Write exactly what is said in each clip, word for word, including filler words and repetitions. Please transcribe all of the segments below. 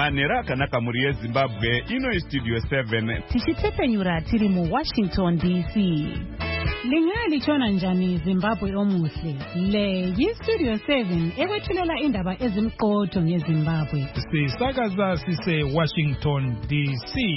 manhero akanaka muri yeZimbabwe. Ino iStudio seven. Tichitepenyura tiri mu Washington D C. Lingali chona njani Zimbabwe omuhle. Le yiStudio seven ekwethulela indaba ezimqotho ngeZimbabwe. Sisakaza sise Washington D C.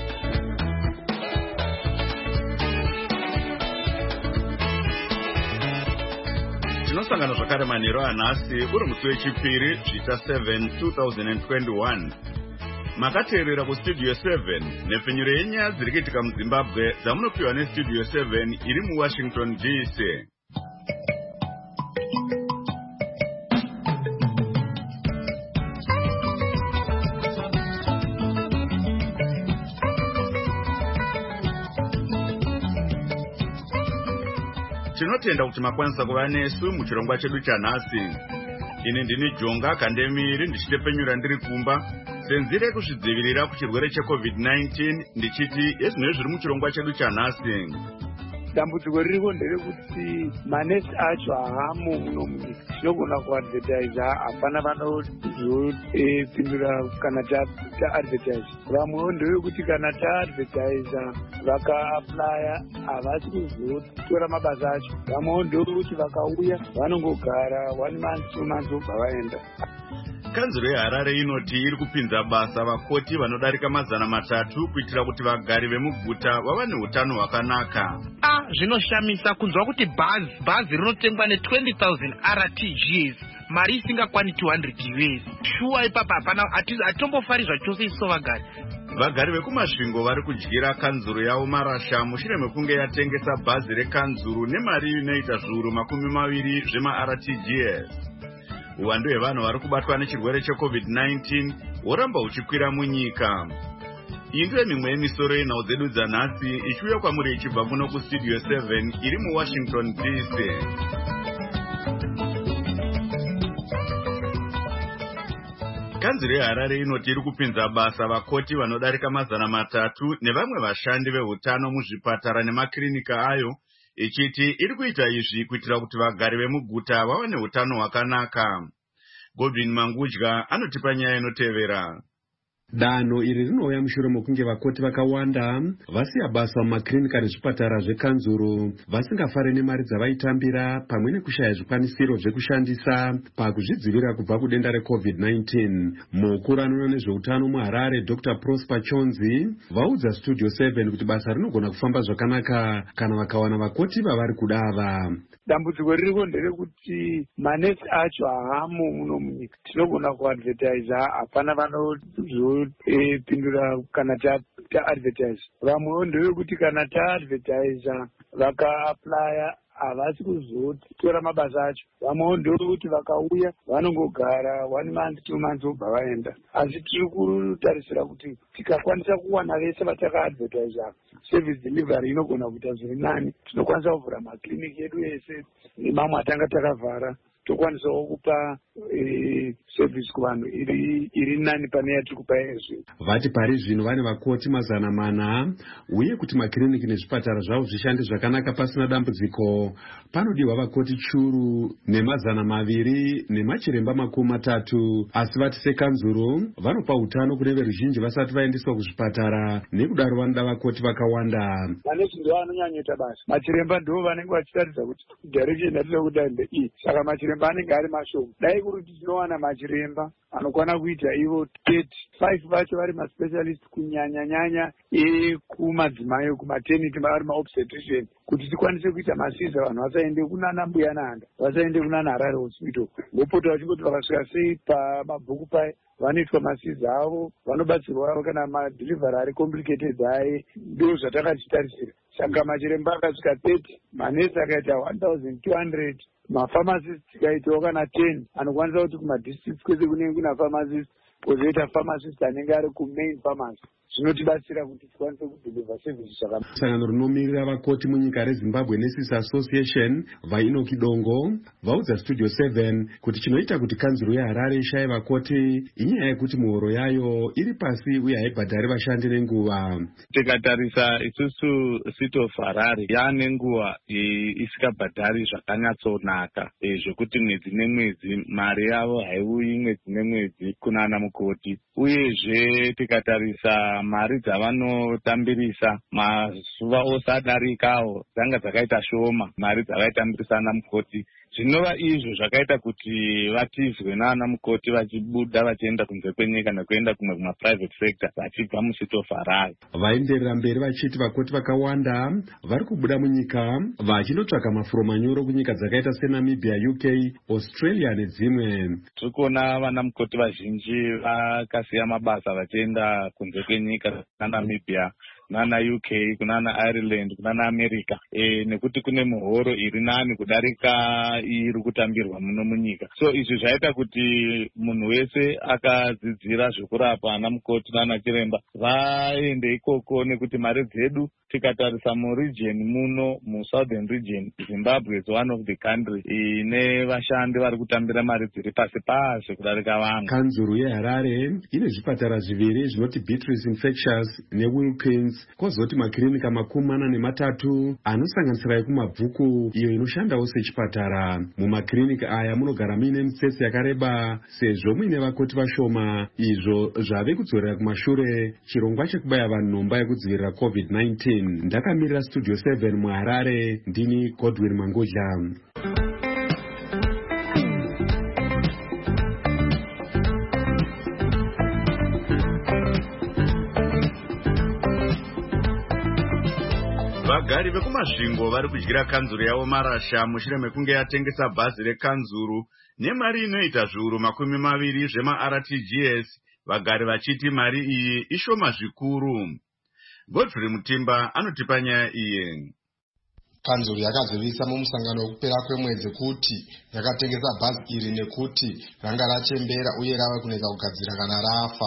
Tinosangana zvakare manhero anhasi uri musi wechipiri zvita seven two thousand twenty-one. Makateerera kuStudio seven nepfenyuro yenyaya dziri kuitika muZimbabwe dzamunopiwa neStudio seven iri muWashington D C. Tinotenda kuti makwanisa kuva nesu muchirongwa chedu chanhasi. Ini ndini Jonga Kandemiri ndichitepenyura ndiri kumba senzire kuzvidzivirira kuchirwere cheCovid nineteen ndichiti ezvinhu zviri muchirongwa chedu chanhasi. Dambudziko ririko nderekuti manesi acho haamo muno munyika. Tinogona kuadvertisa hapana vanozopindura kana taadvertisa. Vamwewo ndevekuti kana taadvertisa vakaaplya havasi kuzotora mabasa acho. Vamwewo ndevekuti vakauya vanongogara one month two months vobva vaenda. Kanzuro yeHarare inoti iri kupinza basa vakoti vanodarika mazana matatu kuitira kuti vagari vemuguta vava neutano hwakanaka. Ah, zvinoshamisa kunzwa kuti bhazi bhazi rinotengwa ne twenty thousand R T Gs, mari isingakwani two hundred U S. Shuwa ipapa hapana atitombofarizva zvachose iso vagari. Vagari vekumasvingo vari kudyira kanzuro yavo marasha mushure mekunge yatengesa bhazi rekanzuro nemari inoita zviuru makumi maviri zvema-R T Gs. Uwandu hwevanhu vari kubatwa nechirwere cheCovid nineteen horamba huchikwira munyika. Iyi ndiyo mimwe yemisoro yenhau dzedu dzanhasi ichiuya kwamuri ichibva kuno kuStudio seven iri muWashington D C. Kanzuro yeHarare inoti iri kupinza basa vakoti vanodarika mazana matatu nevamwe vashandi vehutano muzvipatara nemakirinika ayo, ichiti iri kuita izvi kuitira kuti vagari vemuguta vave neutano hwakanaka. Godwin Mangudya anotipa nyaya inotevera. Danho iri rinouya mushure mokunge vakoti vakawanda vasiya basa mumakirinika nezvipatara zvekanzuro vasingafare nemari dzavaitambira pamwe nekushaya zvikwanisiro zvekushandisa pakuzvidzivirira kubva kudenda reCovid nineteen. Mukuru anoona nezveutano muHarare Doctor Prosper Chonzi vaudza Studio seven kuti basa rinogona kufamba zvakanaka kana vakawana vakoti vavari kudava. Dambudziko ririko nderekuti manesi acho haamo muno munyika. Tinogona kuadvertisa hapana vanozopindura kana taadvertisa. Vamwewo ndevekuti kana taadvertisa vakaaplya havasi kuzotora mabasa acho. Vamwewo ndevekuti vakauya vanongogara one month two months vobva vaenda. Asi tiri kutarisira kuti tikakwanisa kuwana vese vatakaadvertisa service delivery inogona kuita zviri nani. Tinokwanisa kuvhura makiriniki edu ese nemamwe atanga takavhara. Tokwanisawo kupa e, service kuvanhu iri, iri nani pane yatiri kupa izvi. Vati pari zvino vane vakoti mazana mana uye kuti makiriniki nezvipatara zvavo zvishande zvakanaka pasina dambudziko. Panodiwa vakoti churu nemazana maviri nemachiremba makumi matatu. Asi vati sekanzuro vanopa utano kune veruzhinji vasati vaendeswa kuzvipatara, nekudaro vanoda vakoti vakawanda. Manesi ndiwo anonyanyoita basa. Machiremba ndiwo vanenge vachitaridza kuti direction yatinoda kuda ndeiyi. Saka machiremba anenge ari mashoma. Dai kuti tinowana machiremba anokwana kuita ivo thirty five vacho vari maspecialist kunyanya nyanya ekumadzimai kumaternity vari maobstetrician, kuti tikwanise kuita masiza vanhu vasaende kunana mbuya nanda, vasaende kunana Harare hospital. Vopota vachingoti vakasvika sei pamabhuku pai vanoitwa masiza avo, vanobatsirwa kana madelivery ari complicated aye. Ndizvo zvatakachitarisira. Saka machiremba akasvika thirty, manesi akaita one thousand two hundred, mapharmacist tikaitawo kana ten anokwanisa kuti kumadistricts kwese kunenge kuna pharmacist, kwozoita pharmacist anenge ari kumain pharmacy. zvinotibatsira kuti tikwanise kudeliver service zvakanaka. Sangano rinomirira vakoti munyika reZimbabwe Nurses Association vainoki dongo vaudza Studio seven kuti chinoita kuti kanzuro yeHarare ishaye vakoti inyaya yekuti muhoro yayo iri pasi uye haibhadhari vashandi nenguva. Tikatarisa isusu City of Harare yaane nguva isikabhadhari zvakanyatsonaka zvekuti mwedzi nemwedzi mari yavo haiuyi mwedzi nemwedzi kunana mukoti, uyezve tikatarisa mari dzavanotambirisa mazuva ose adarikawo dzanga dzakaita shoma mari dzavaitambirisa ana mukoti. Zvinova izvo zvakaita kuti vatizwe naana mukoti vachibuda vachienda kunze kwenyika nekuenda kumwe kuma private sector vachibva muCity of Harare. Vaenderera mberi vachiti vakoti vakawanda vari kubuda munyika vachinotsvaka mafuro manyoro kunyika dzakaita seNamibia, U K, Australia nedzimwe. Tiri kuona vana mukoti vazhinji vakasiya mabasa vachienda kunze kwenyika naNamibia kunana U K, kunana Ireland, kunana America, e, nekuti kune muhoro iri nani kudarika iri kutambirwa muno munyika. So izvi zvaita kuti munhu wese akadzidzira zvekurapa ana mukoti nana chiremba vaende ikoko, nekuti mari dzedu tikatarisa muregion muno muSouthern region Zimbabwe is one of the country ine vashandi vari kutambira mari dziri pasi pasi kudarika vamwe. Kanzuru yeHarare ine zvipatara zviviri zvinoti Beatrice Infectious neWilkins, kozoti makirinika makumi mana nematatu anosanganisira ekumabvuku iyo inoshandawo sechipatara. Mumakirinika aya munogara muine mitsetse yakareba sezvo muine vakoti vashoma, izvo zvave kudzorera kumashure chirongwa chekubaya vanhu nhomba yekudzivirira covid nineteen. Ndakamirira Studio seven muHarare, ndini Godwin Mangudla. Vagari vekumasvingo vari kudyira kanzuru yavo marasha mushure mekunge yatengesa bhazi rekanzuru nemari inoita zviuru makumi maviri zvema-R T G S, vagari vachiti mari iyi ishoma zvikuru. Godfrey Mutimba anotipa nyaya iyi. Kanzuru yakazivisa mumusangano wekupera kwemwedzi kuti yakatengesa bhazi iri nekuti ranga rachembera uye rava kunetsa kugadzira kana rafa.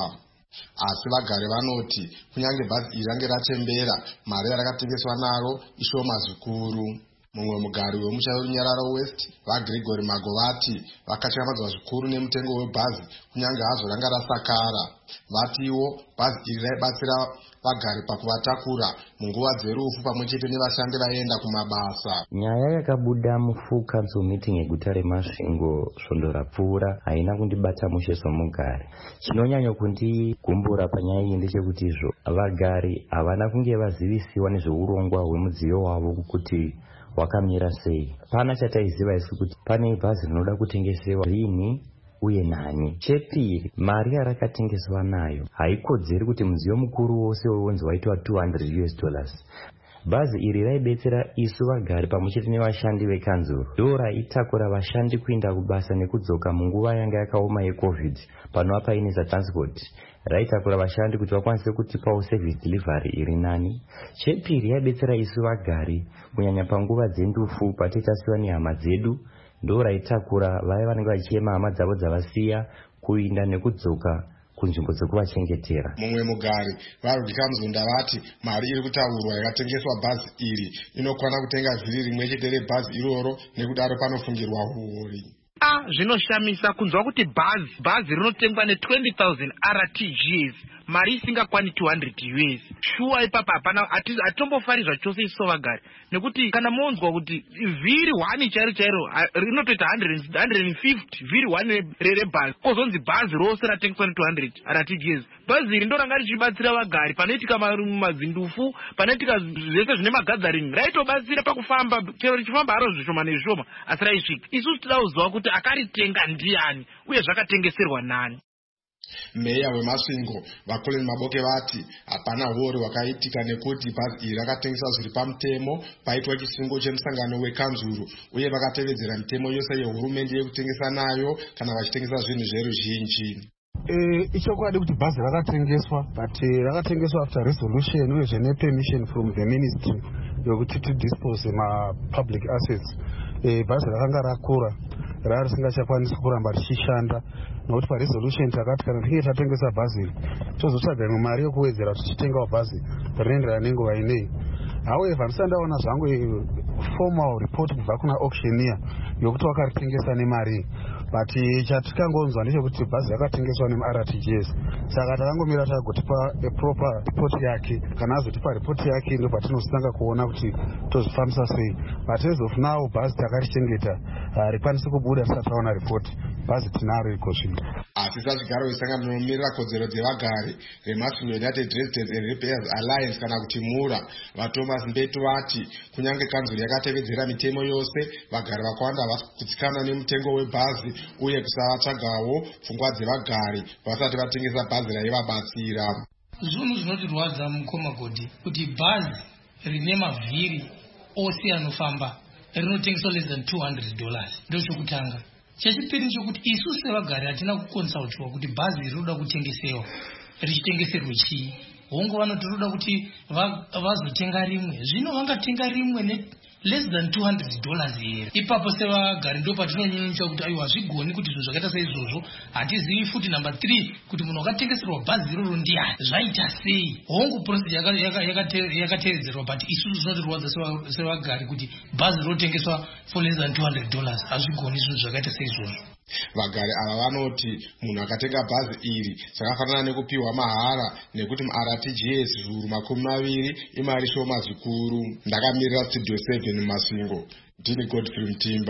Asi vagari vanoti kunyange bhazi iri range rachembera, mari yarakatengeswa naro ishoma zvikuru. Mumwe mugari wemusha weRunyararo West, vaGregory Magovati, vakatyamadza zvikuru nemutengo webhazi kunyange hazvo ranga rasakara. Vatiwo bhazi iri raibatsira vagari pakuvatakura munguva dzerufu pamwechete nevashandi vaenda kumabasa. Nyaya yakabuda mufull council meeting yeguta reMasvingo svondo rapfuura haina kundibata mushe somugari. Chinonyanya kundigumbura panyaya iyi ndechekuti izvo vagari havana kunge vazivisiwa nezveurongwa hwemudziyo wavo kuti wakamira sei. Pana chataiziva isu kuti pane bhazi rinoda kutengesewa rini uye nani. Chepiri, mari yarakatengeswa nayo haikodzeri kuti mudziyo mukuru wose weunzi waitwa two hundred US dollars. Bhazi iri raibetsera isu vagari pamwechete nevashandi vekanzuru. Ndo raitakura vashandi kuenda kubasa nekudzoka munguva yanga yakaoma yeCovid panova painetsa transport. Raitakura vashandi kuti vakwanise kutipawo service delivery iri nani. Chepiri, yaibetsera isu vagari kunyanya panguva dzendufu patitasiwa nehama dzedu. Ndo raitakura vaya vanenge vachiema hama dzavo dzavasiya kuinda nekudzoka kunzvimbo dzekuvachengetera. Mumwe mugari Varudi Kamzunda vati mari iri kutaurwa yakatengeswa bhazi iri inokwana kutenga vhiri rimwe chete rebhazi iroro, nekudaro panofungirwa huori. Ah, zvinoshamisa kunzwa kuti bhazi bhazi rinotengwa ne-twenty thousand R T G S, mari isingakwani two hundred U S. Shuwa ipapa hapana, atimbofari zvachose iso vagari, nekuti kana monzwa kuti vhiri one chairo chairo rinotoita one hundred fifty vhiri one rebhazi, kozonzi bhazi rose ratengeswa ne-two hundred R T G S. Bhazi iri ndo ranga richibatsira vagari panoitika mazindufu, panoitika zvese zvine magadzarini, raitobatsira pakufamba, chero richifamba haro zvishoma nezvishoma asi raisvika. Isusu toda kuziva kuti akaritenga ndiani uye zvakatengeserwa nani. Meya weMasvingo Vakoleni Maboke vati hapana hori wakaitika nekuti bhazi iri rakatengeswa zviri pamutemo paitwa chisungo chemusangano wekanzuru, uye vakatevedzera mitemo yose yehurumende yekutengesa nayo kana vachitengesa zvinhu zveruzhinji. Eh, ichokwadi kuti bhazi rakatengeswa, but rakatengeswa after resolution uye ne permission from the ministry yokuti to dispose ma public assets. Eh, bhazi rakanga rakura risingachakwanisi kuramba richishanda, nokuti paresolution takati kana tichinge tatengesa bhazi iri tozotsvaga imwe mari yekuwedzera tichitengawo bhazi rinoenderana nenguva inei. However, ndisandaona zvangu formal report kubva kuna auctioneer yokuti wakaritengesa nemari, but chatikangonzwa ndechekuti bhazi yakatengeswa nemu-R T G S. Saka takangomira tagotipa a proper report yake. Kana azotipa report yake ndo patinosanga kuona kuti tozvifambisa sei. But as of now bhazi takarichengeta harikwanisi kubuda tisati taona report. Bhazi tinaro iko zvino. Asisa zvigaro vesangano rinomirira kodzero dzevagari remasvingo United Residents and Repairs Alliance kana kuti mura vaThomas Mbetu vati kunyange kanzuri yakatevedzera mitemo yose, vagari vakawanda havasi kutsikana nemutengo webhazi uye kusavatsvagawo pfungwa dzevagari vasati vatengesa bhazi raivabatsira. Zvinhu zvinotirwadza muKomagodhi kuti bhazi rine mavhiri ose anofamba rinotengeswa less than two hundred dollars ndochokutanga. Chechipiri chokuti isu sevagari hatina kukonsultwa kuti bhazi rinoda kutengesewa richitengeserwe chii. Hongo vanotoda kuti vazotenga rimwe, zvino vangatenga rimwe ne less than two hundred dollars here. Ipapo sevagari ndo patinonyanyisa kuti aiwa zvigoni kuti zvinhu zvakaita saizvozvo. Hatizivi futi number three kuti munhu akatengeserwa bhazi iroro ndiani, zvaita sei. Hongu procedure yakatevedzerwa, but isu zvinotirwadza sevagari kuti bhazi rinotengeswa for less than two hundred dollars hazvigoni zvinhu zvakaita saizvozvo. Vagari ava vanoti munhu akatenga bhazi iri zvakafanana nekupiwa mahara, nekuti mu-R T G S zviuru makumi maviri imari shoma zvikuru. Ndakamirira Studio seven muMasvingo, ndini Godfrey Mutimba.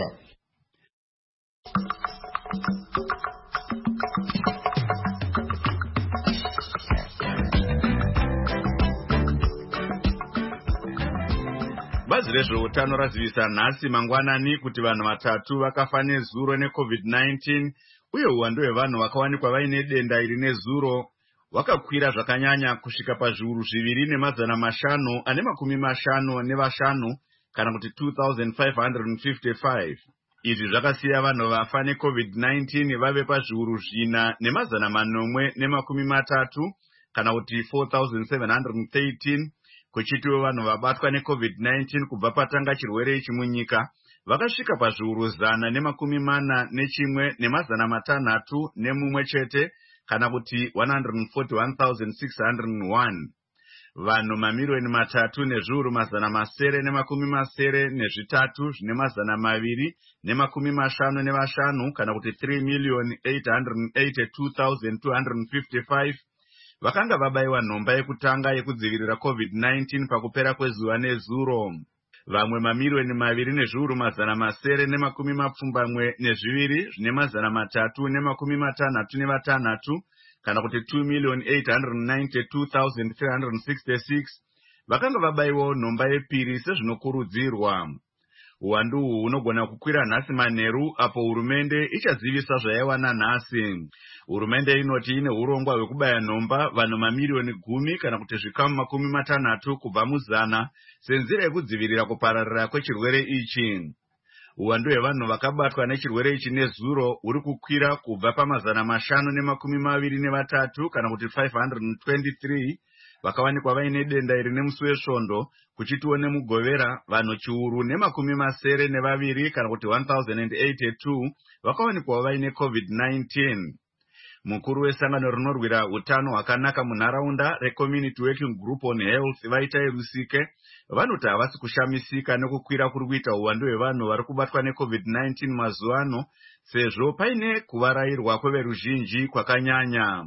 Bazi rezveutano razivisa nhasi mangwanani kuti vanhu vatatu vakafa nezuro neCovid nineteen uye uwandu hwevanhu vakawanikwa vaine denda iri nezuro wakakwira zvakanyanya kusvika pazviuru zviviri nemazana mashanu ane makumi mashanu nevashanu kana kuti two thousand five hundred fifty-five. Izvi zvakasiya vanhu vafa neCovid nineteen vave pazviuru zvina nemazana manomwe nemakumi matatu kana kuti four thousand seven hundred thirteen. Kuchitiwo vanhu vabatwa neCovid nineteen kubva patanga chirwere ichi munyika vakasvika pazviuru zana nemakumi mana nechimwe nemazana matanhatu nemumwe chete kana kuti one hundred forty-one thousand six hundred one. Vanhu mamiliyoni matatu nezviuru mazana masere nemakumi masere nezvitatu zvine mazana maviri nemakumi mashanu nevashanu kana kuti three million eight hundred eighty-two thousand two hundred fifty-five vakanga vabayiwa nhomba yekutanga yekudzivirira COVID nineteen pakupera kwezuva nezuro. Vamwe mamiliyoni maviri nezviuru mazana masere nemakumi mapfumbamwe nezviviri zvine mazana matatu nemakumi matanhatu nevatanhatu kana kuti two million eight hundred ninety-two thousand three hundred sixty-six vakanga vabayiwa nhomba yepiri sezvinokurudzirwa. Uwandu uhu unogona kukwira nhasi manheru apo hurumende ichazivisa zvayaiwana nhasi. Hurumende inoti ine urongwa hwekubaya nhomba vanhu mamiliyoni gumi kana kuti zvikamu makumi matanhatu kubva muzana senzira yekudzivirira kupararira kwechirwere ichi. Uwandu hwevanhu vakabatwa nechirwere ichi nezuro uri kukwira kubva pamazana mashanu nemakumi maviri nevatatu kana kuti five hundred twenty-three vakawanikwa vaine denda iri nemusi wesvondo, kuchitiwo nemugovera vanhu chiuru nemakumi masere nevaviri kana kuti one thousand eighty-two vakawanikwa vaine COVID nineteen. Mukuru wesangano rinorwira utano hwakanaka munharaunda reCommunity Working Group on Health Vaitai Rusike vanoti havasi kushamisika nekukwira kuri kuita uwandu hwevanhu vari kubatwa neCovid nineteen mazuva ano sezvo paine kuvarayirwa kweveruzhinji kwakanyanya.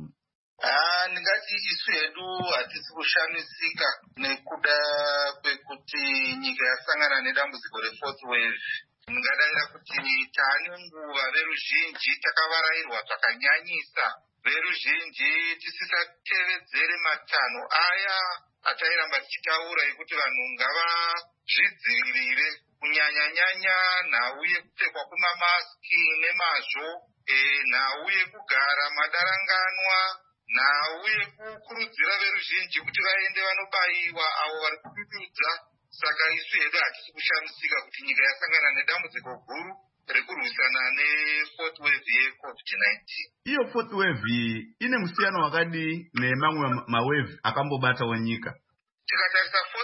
Ndingati isu hedu hatisi kushamisika nekuda kwekuti nyika yasangana nedambudziko refourth wave. Ndingadavira kuti taane nguva veruzhinji takavarayirwa zvakanyanyisa, veruzhinji tisisatevedzere matanho aya atairamba tichitaura ekuti vanhu ngavazvidzivirire, kunyanya-nyanya nhau yekupfekwa kwemamasiki nemazvo, nhau yekugara madaranganwa, nhau yekukurudzira veruzhinji kuti vaende vanobayiwa avo vari kudududza. Saka isu hedu hatisi kushamisika kuti nyika yasangana nedambudziko guru rekurwisana nefourth wave yeCovid nineteen. Iyo fourth wave ine musiyano wakadi nemamwe mawave akambobatawo nyika. Tikatarisa fourth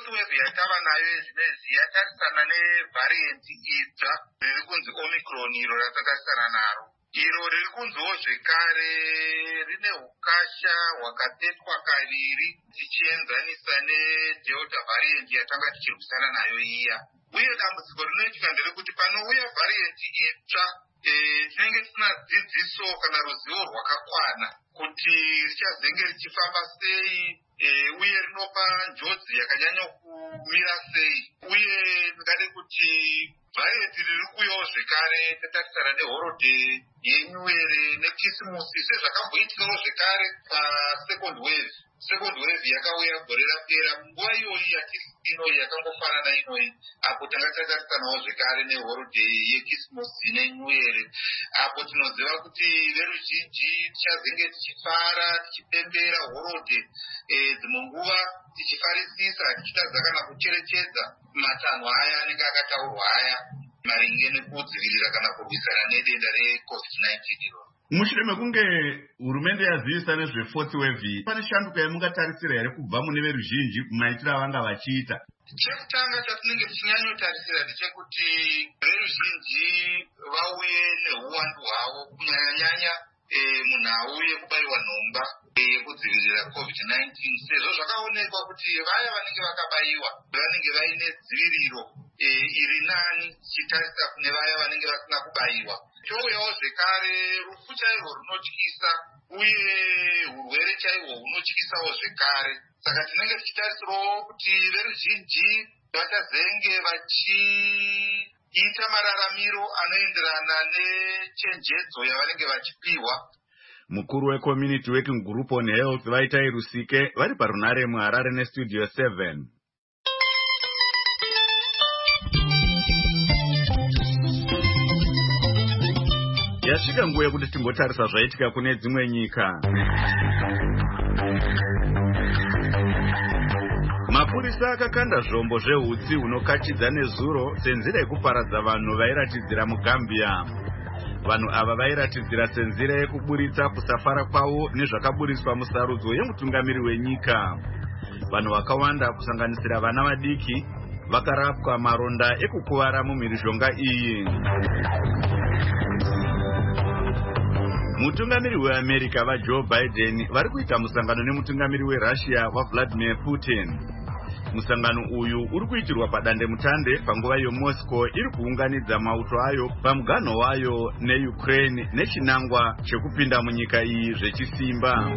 fourth wave yatava nayo zvinezvi yatarisana nevhariyendi itsva riri kunzi omicron, iro ratatarisana naro. Iro riri kunziwo zvekare rine ukasha hwakapetwa kaviri tichienzanisa nedelta variant yatanga tichirwisana nayo iya. Uye dambudziko rinoitika nderekuti panouya variyendi itsva tinenge tisina dzidziso kana ruzivo rwakakwana kuti richazenge richifamba sei uye rinopa njodzi yakanyanya kumira sei. Uye ndingade kuti variyendi riri kuyawo zvekare tatarisana nehorodheyi yenyuwere nekisimusi sezvakamboitikawo zvekare pasecond wave. Second wave yakauya gore rapera nguva iyoyi yatiri inoyi yakangofanana inoyi, apo tanga tatarisanawo zvekare nehorodheyi yekisimusi nenyuwere, apo tinoziva kuti veruzhinji tichazenge tichifara tichipembera horodheyi dzimwe nguva tichifarisisa tichitadza kana kucherechedza matanho aya anenge akataurwa aya maringe nekudzivirira kana kurwisana nedenda recovid nineteen iro. Mushure mekunge hurumende yazivisa nezvefourth wave, pane shanduko yamungatarisira here kubva mune veruzhinji maitiro avanga vachiita? Chekutanga chatinenge tichinyanyotarisira ndechekuti veruzhinji vauye neuwandu hwavo, kunyanya-nyanya munhu auye kubayiwa nhomba yekudzivirira covid nineteen, sezvo zvakaonekwa kuti vaya vanenge vakabayiwa vanenge vaine dziviriro iri nani tichitarisa kune vaya vanenge vasina kubayiwa. Chouyawo zvekare rufu chairwo runotyisa uye urwere chaihwo hunotyisawo zvekare. Saka tinenge tichitarisirawo kuti veruzhinji vachazenge vachiita mararamiro anoenderana nechenjedzo yavanenge vachipiwa. Mukuru weCommunity Working Group on Health Vaitai Rusike vari parunare muHarare neStudio seven. Yasvika nguva yekuti timbotarisa zvaitika kune dzimwe nyika. Mapurisa akakanda zvombo zvehutsi hunokachidza nezuro senzira yekuparadza vanhu vairatidzira muGambia. Vanhu ava vairatidzira senzira yekuburitsa kusafara kwavo nezvakaburiswa musarudzo yemutungamiri wenyika. Vanhu vakawanda kusanganisira vana vadiki vakarapwa maronda ekukuvara mumhirizhonga iyi. Mutungamiri weAmerica vaJoe Biden vari kuita musangano nemutungamiri weRussia vaVladimir Putin. Musangano uyu uri kuitirwa padande mutande panguva yoMoscow iri kuunganidza mauto ayo pamuganho wayo neUkraine nechinangwa chekupinda munyika iyi zvechisimba.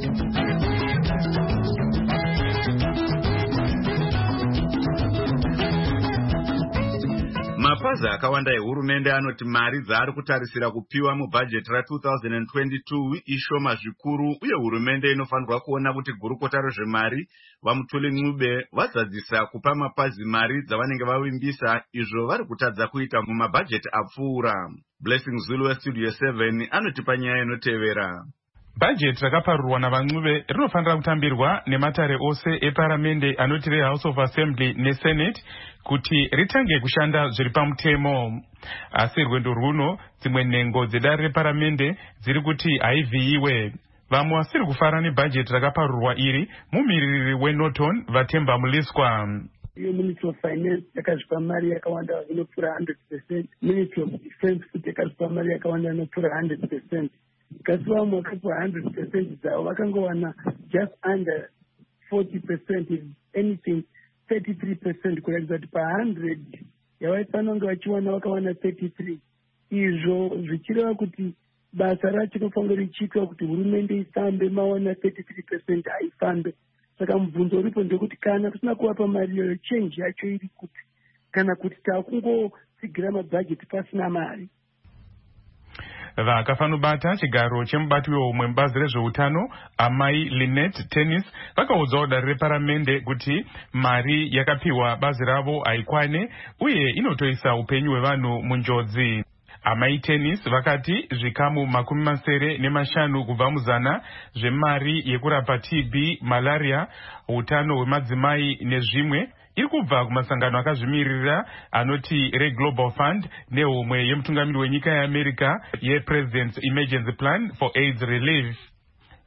Mapazi akawanda ehurumende anoti mari dzaari kutarisira kupiwa mubhajeti ra-twenty twenty-two ishoma zvikuru, uye hurumende inofanirwa kuona kuti gurukota rezvemari vaMutuli Ncube vazadzisa kupa mapazi mari dzavanenge vavimbisa, izvo vari kutadza kuita mumabhajeti apfuura. Blessing Zulu weStudio seven anoti panyaya inotevera. Bhajeti rakaparurwa navaNcube rinofanira kutambirwa nematare ose eparamende anoti reHouse of Assembly neSenate kuti ritange kushanda zviri pamutemo. Asi rwendo runo dzimwe nhengo dzedare reparamende dziri kuti haivhiyiwe. Vamwe vasiri kufara nebhajeti rakaparurwa iri mumiririri weNorton Vatemba Muliswa. Ministry of Finance yakazvipa mari yakawanda inopfuura one hundred percent. Ministry of Defense kuti yakazvipa mari yakawanda inopfuura one hundred percent. Kasi vamwe vakapiwa one hundred percent dzavo vakangowana just under forty percent, if anything thirty-three percent, kuratidza kuti pa one hundred yavaifanira kunge vachiwana vakawana thirty-three. Izvo zvichireva kuti basa racho rinofanira richiitwa kuti hurumende ifambe, mawana thirty-three percent haifambe. Saka mubvunzo uripo ndekuti kana kusina kuvapa mari iyoyo, change yacho iri kuti kana kuti takungotsigira mabhajeti pasina mari. Vakafanobata chigaro chemubati weumwe mubazi rezveutano amai Lynette Tennis vakaudzawo dare reparamende kuti mari yakapiwa bazi ravo haikwane uye inotoisa upenyu hwevanhu munjodzi. Amai Tennis vakati zvikamu makumi masere nemashanu kubva muzana zvemari yekurapa T B, malaria, utano hwemadzimai nezvimwe iri kubva kumasangano akazvimirira anoti reGlobal Fund nehomwe yemutungamiri wenyika yeAmerica yePresident's Emergency Plan for AIDS Relief.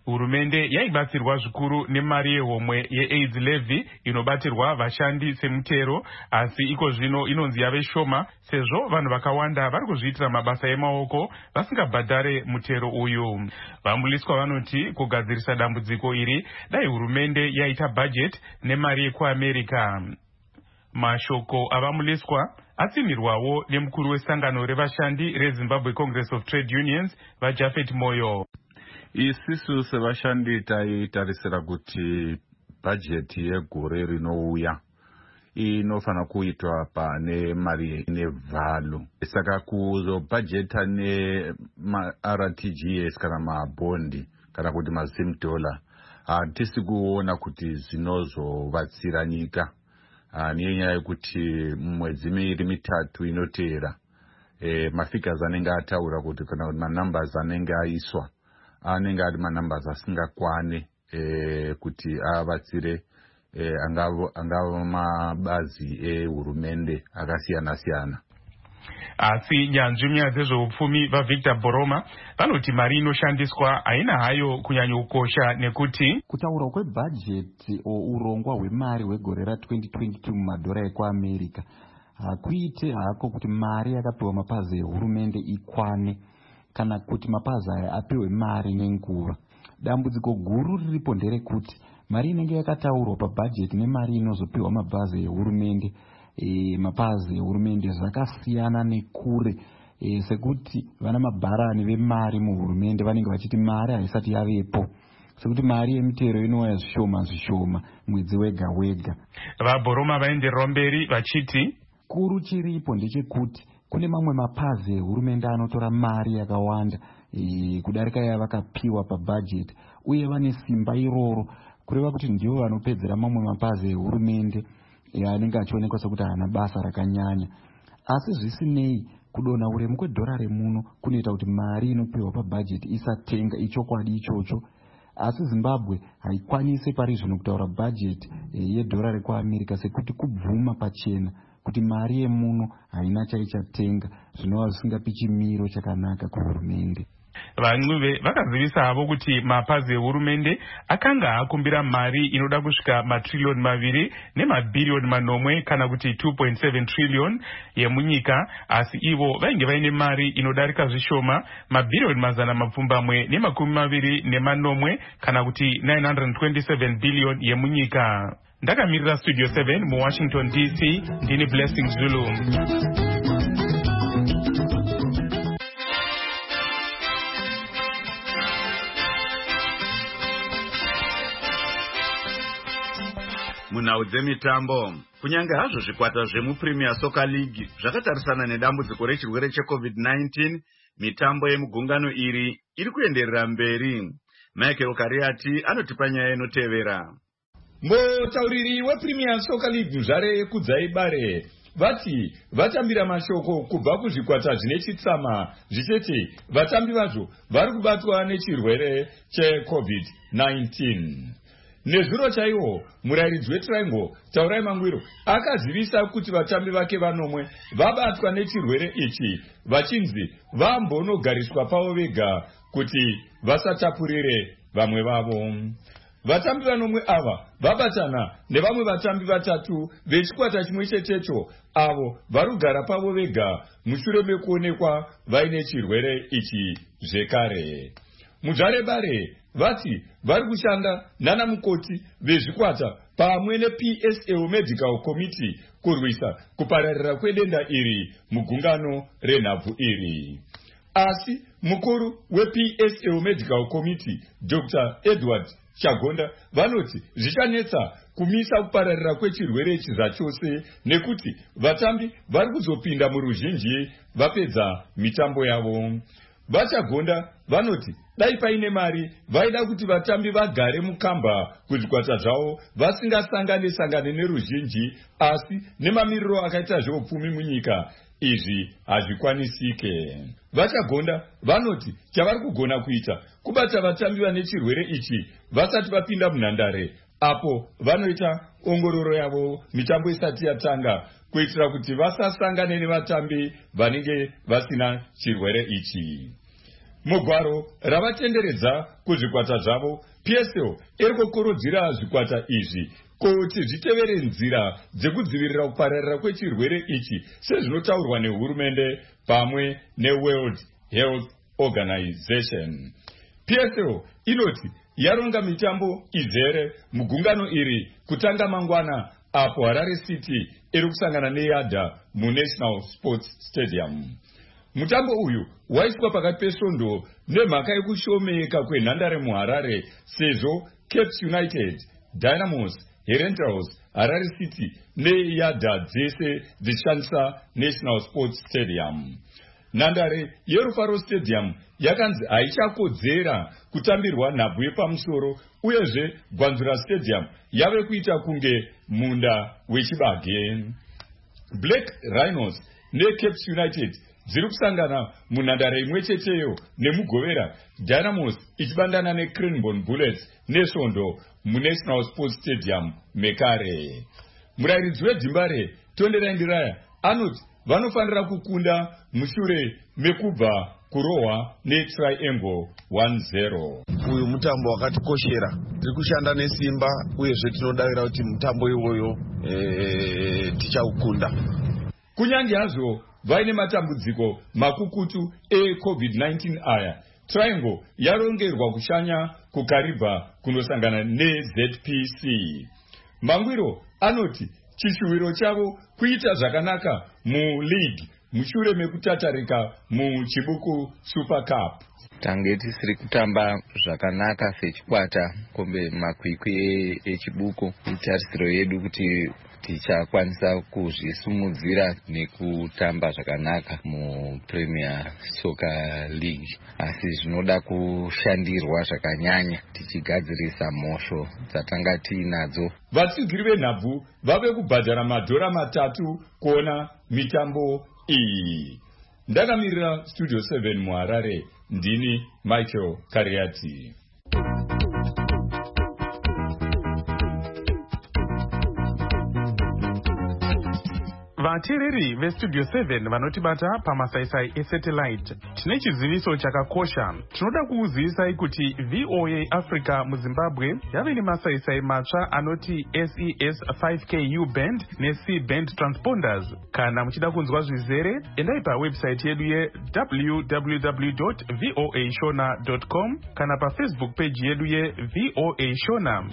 Hurumende yaibatsirwa zvikuru nemari yehomwe yeAIDS levy inobatirwa vashandi semutero, asi iko zvino inonzi yave shoma sezvo vanhu vakawanda vari kuzviitira mabasa emaoko vasingabhadhare mutero uyu. Vamuliswa vanoti kugadzirisa dambudziko iri dai hurumende yaita bhajeti nemari yekuAmerica. Mashoko avamuliswa atsimirwawo nemukuru wesangano revashandi reZimbabwe Congress of Trade Unions vaJafet Moyo. Isisu sevashandi taitarisira kuti bhajeti yegore rinouya inofana kuitwa pane mari nevhalo. Saka kuzobhajeta ne-R T G S kana mabhondi kana kuti mazim dollar hatisi kuona kuti zvinozobatsira nyika. Nenyaya yekuti mwedzi miiri mitatu inoteera mafigures anenge ataura kuti kana kuti manumbers anenge aiswa anenge ari manumbers asingakwane kuti abatsire angava mabazi ehurumende akasiyana siyana. Asi nyanzvi munyaya dzezveupfumi vaVictor Boroma vanoti mari inoshandiswa haina hayo kunyanyokosha nekuti kutaura kwebhajeti o urongwa hwemari hwegore ra-twenty twenty-two mumadhora ekuAmerica hakuite hako kuti mari yakapiwa mapazi ehurumende ikwane kana kuti mapazi aya apiwe mari nenguva. Dambudziko guru riripo nderekuti mari inenge yakataurwa pabhajeti nemari inozopiwa mapazi ehurumende E, mapazi ehurumende zvakasiyana nekure e, sekuti vana mabharani vemari muhurumende vanenge vachiti mari haisati yavepo, sekuti mari yemitero inouya zvishoma zvishoma mwedzi wega wega. VaBoroma vaenderera mberi vachiti kuru chiripo ndechekuti kune mamwe mapazi ehurumende anotora mari yakawanda e, kudarika yavakapiwa pabhajeti uye vane simba iroro kureva kuti ndivo vanopedzera mamwe mapazi ehurumende anenge achionekwa sekuti haana basa rakanyanya. Asi zvisinei, kudonha uremu kwedhora remuno kunoita kuti mari inopiwa pabhajeti isatenga ichokwadi ichocho. Asi Zimbabwe haikwanise pari zvino kutaura bhajeti yedhora rekuAmerica sekuti kubvuma pachena kuti mari yemuno haina chaichatenga, zvinova zvisingapi chimiro chakanaka kuhurumende. Vamwe vakazivisa havo kuti mapazi ehurumende akanga akumbira mari inoda kusvika matrillion maviri nemabhirioni manomwe kana kuti two point seven trillion yemunyika, asi ivo vainge vaine mari inodarika zvishoma mabhirioni mazana mapfumbamwe nemakumi maviri nemanomwe kana kuti nine hundred twenty-seven billion yemunyika. Ndakamirira Studio seven muWashington D C, ndini Blessing Zulu. Munhau dzemitambo, kunyange hazvo zvikwata zvemuPremier Soccer League zvakatarisana nedambudziko rechirwere checovid nineteen, mitambo yemugungano iri iri kuenderera mberi. Michael Kariati anotipa nyaya inotevera. Mutauriri wePremier Soccer League Muzvare Kudzaibare vati vatambira mashoko kubva kuzvikwata zvine chitsama zvichete vatambi vazvo vari kubatwa nechirwere checovid nineteen. Nezviro chaiwo, murairidzi weTriangle Taurai Mangwiro akazivisa kuti vatambi vake vanomwe vabatwa nechirwere ichi vachinzi vambonogariswa pavo vega kuti vasatapurire vamwe vavo. Vatambi vanomwe ava vabatana nevamwe vatambi vatatu vechikwata chimwe chetecho avo varugara pavo vega mushure mekuonekwa vaine chirwere ichi zvekare. Muzvare bare vati vari kushanda nana mukoti vezvikwata pamwe neP S A Medical Committee kurwisa kupararira kwedenda iri mugungano renhabvu iri. Asi mukuru weP S A Medical Committee Doctor Edward Chagonda vanoti zvichanetsa kumisa kupararira kwechirwere ichi zvachose nekuti vatambi vari kuzopinda muruzhinji vapedza mitambo yavo. Vachagonda vanoti dai paine mari vaida kuti vatambi vagare mukamba kuzvikwata zvavo vasingasangane sangane neruzhinji, asi nemamiriro akaita zveupfumi munyika izvi hazvikwanisike. Vachagonda vanoti chavari kugona kuita kubata vatambi vane chirwere ichi vasati vapinda munhandare, apo vanoita ongororo yavo mitambo isati yatanga kuitira kuti vasasangane nevatambi vanenge vasina chirwere ichi. mugwaro ravatenderedza kuzvikwata zvavo. P S L iri kukurudzira zvikwata izvi kuti zvitevere nzira dzekudzivirira kupararira kwechirwere ichi sezvinotaurwa nehurumende pamwe neWorld Health Organization. P S L inoti yaronga mitambo izere mugungano iri kutanga mangwana apo Harare City iri kusangana neYadha muNational Sports Stadium. Mutambo uyu waiswa pakati pesvondo nemhaka yekushomeka kwenhandare muHarare sezvo Cape United, Dynamos, Herentals, Harare City neYadha dzese dzishandisa National Sports Stadium. Nhandare yeRufaro Stadium yakanzi haichakodzera kutambirwa nhabvu yepamusoro uyezve Gwanzura Stadium yave kuita kunge munda wechibage. Black Rhinos neCape United dziri kusangana munhandare imwe cheteyo nemugovera, Dynamos ichibandana neCranbourne Bullets nesvondo muNational Sports Stadium mekare. Murairidzi wedhimbare Tonderai Ndiraya anoti vanofanira kukunda mushure mekubva kurohwa neTriangle one zero. Uyu mutambo wakatikoshera, tiri kushanda nesimba uyezve tinodavira kuti mutambo iwoyo e, tichaukunda. Kunyange hazvo vaine matambudziko makukutu eCovid nineteen aya, Triangle yarongerwa kushanya kukaribva kunosangana neZ P C. Mangwiro anoti chishuwiro chavo kuita zvakanaka muleague mushure mekutatarika muchibuku Super Cup. Tange tisiri kutamba zvakanaka sechikwata kombe makwikwi echibuku. Itarisiro yedu kuti tichakwanisa kuzvisumudzira nekutamba zvakanaka muPremier Soccer League, asi zvinoda kushandirwa zvakanyanya tichigadzirisa mhosvo dzatanga tiinadzo. Vatsigiri venhabvu vave kubhadhara madhora matatu kuona mitambo iyi. Ndakamirira Studio seven muHarare, ndini Michael Kariati. Vateereri veStudio seven vanotibata pamasaisai esatellite, tine chiziviso chakakosha. Tinoda kukuzivisai kuti V O A Africa muZimbabwe yave nemasaisai matsva anoti S E S five K U band neC band transponders. Kana muchida kunzwa zvizere, endai pawebsite yedu ye w w w dot voa shona dot com kana paFacebook page yedu ye V O A Shona.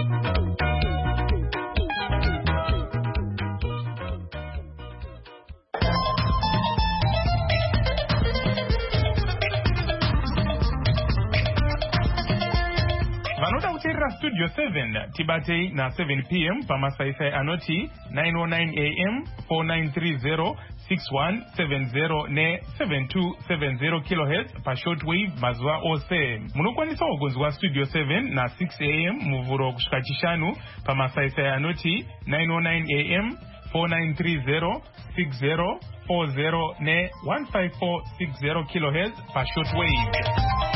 Vanoda kuteerera Studio seven tibatei na seven p m pamasaisai anoti nine oh nine a m, four nine three zero, six one seven zero ne seven two seven zero kilohertz pashortwave mazuva ose. Munokwanisa kugonzwa Studio seven na six a m muvhuro kusvika chishanu pamasaisai anoti nine oh nine a m, four nine three zero, six zero four zero ne one five four six zero kilohertz pashortwave.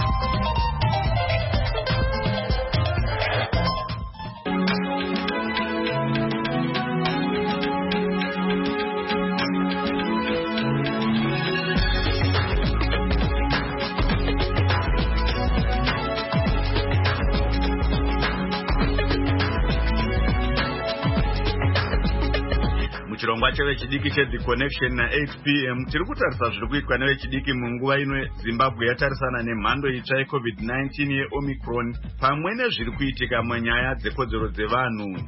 Chirongwa chevechidiki cheThe Connection na eight p m tiri kutarisa zviri kuitwa nevechidiki munguva ino Zimbabwe yatarisana nemhando itsva yeCovid nineteen yeOmicron pamwe nezviri kuitika munyaya dzekodzero dzevanhu.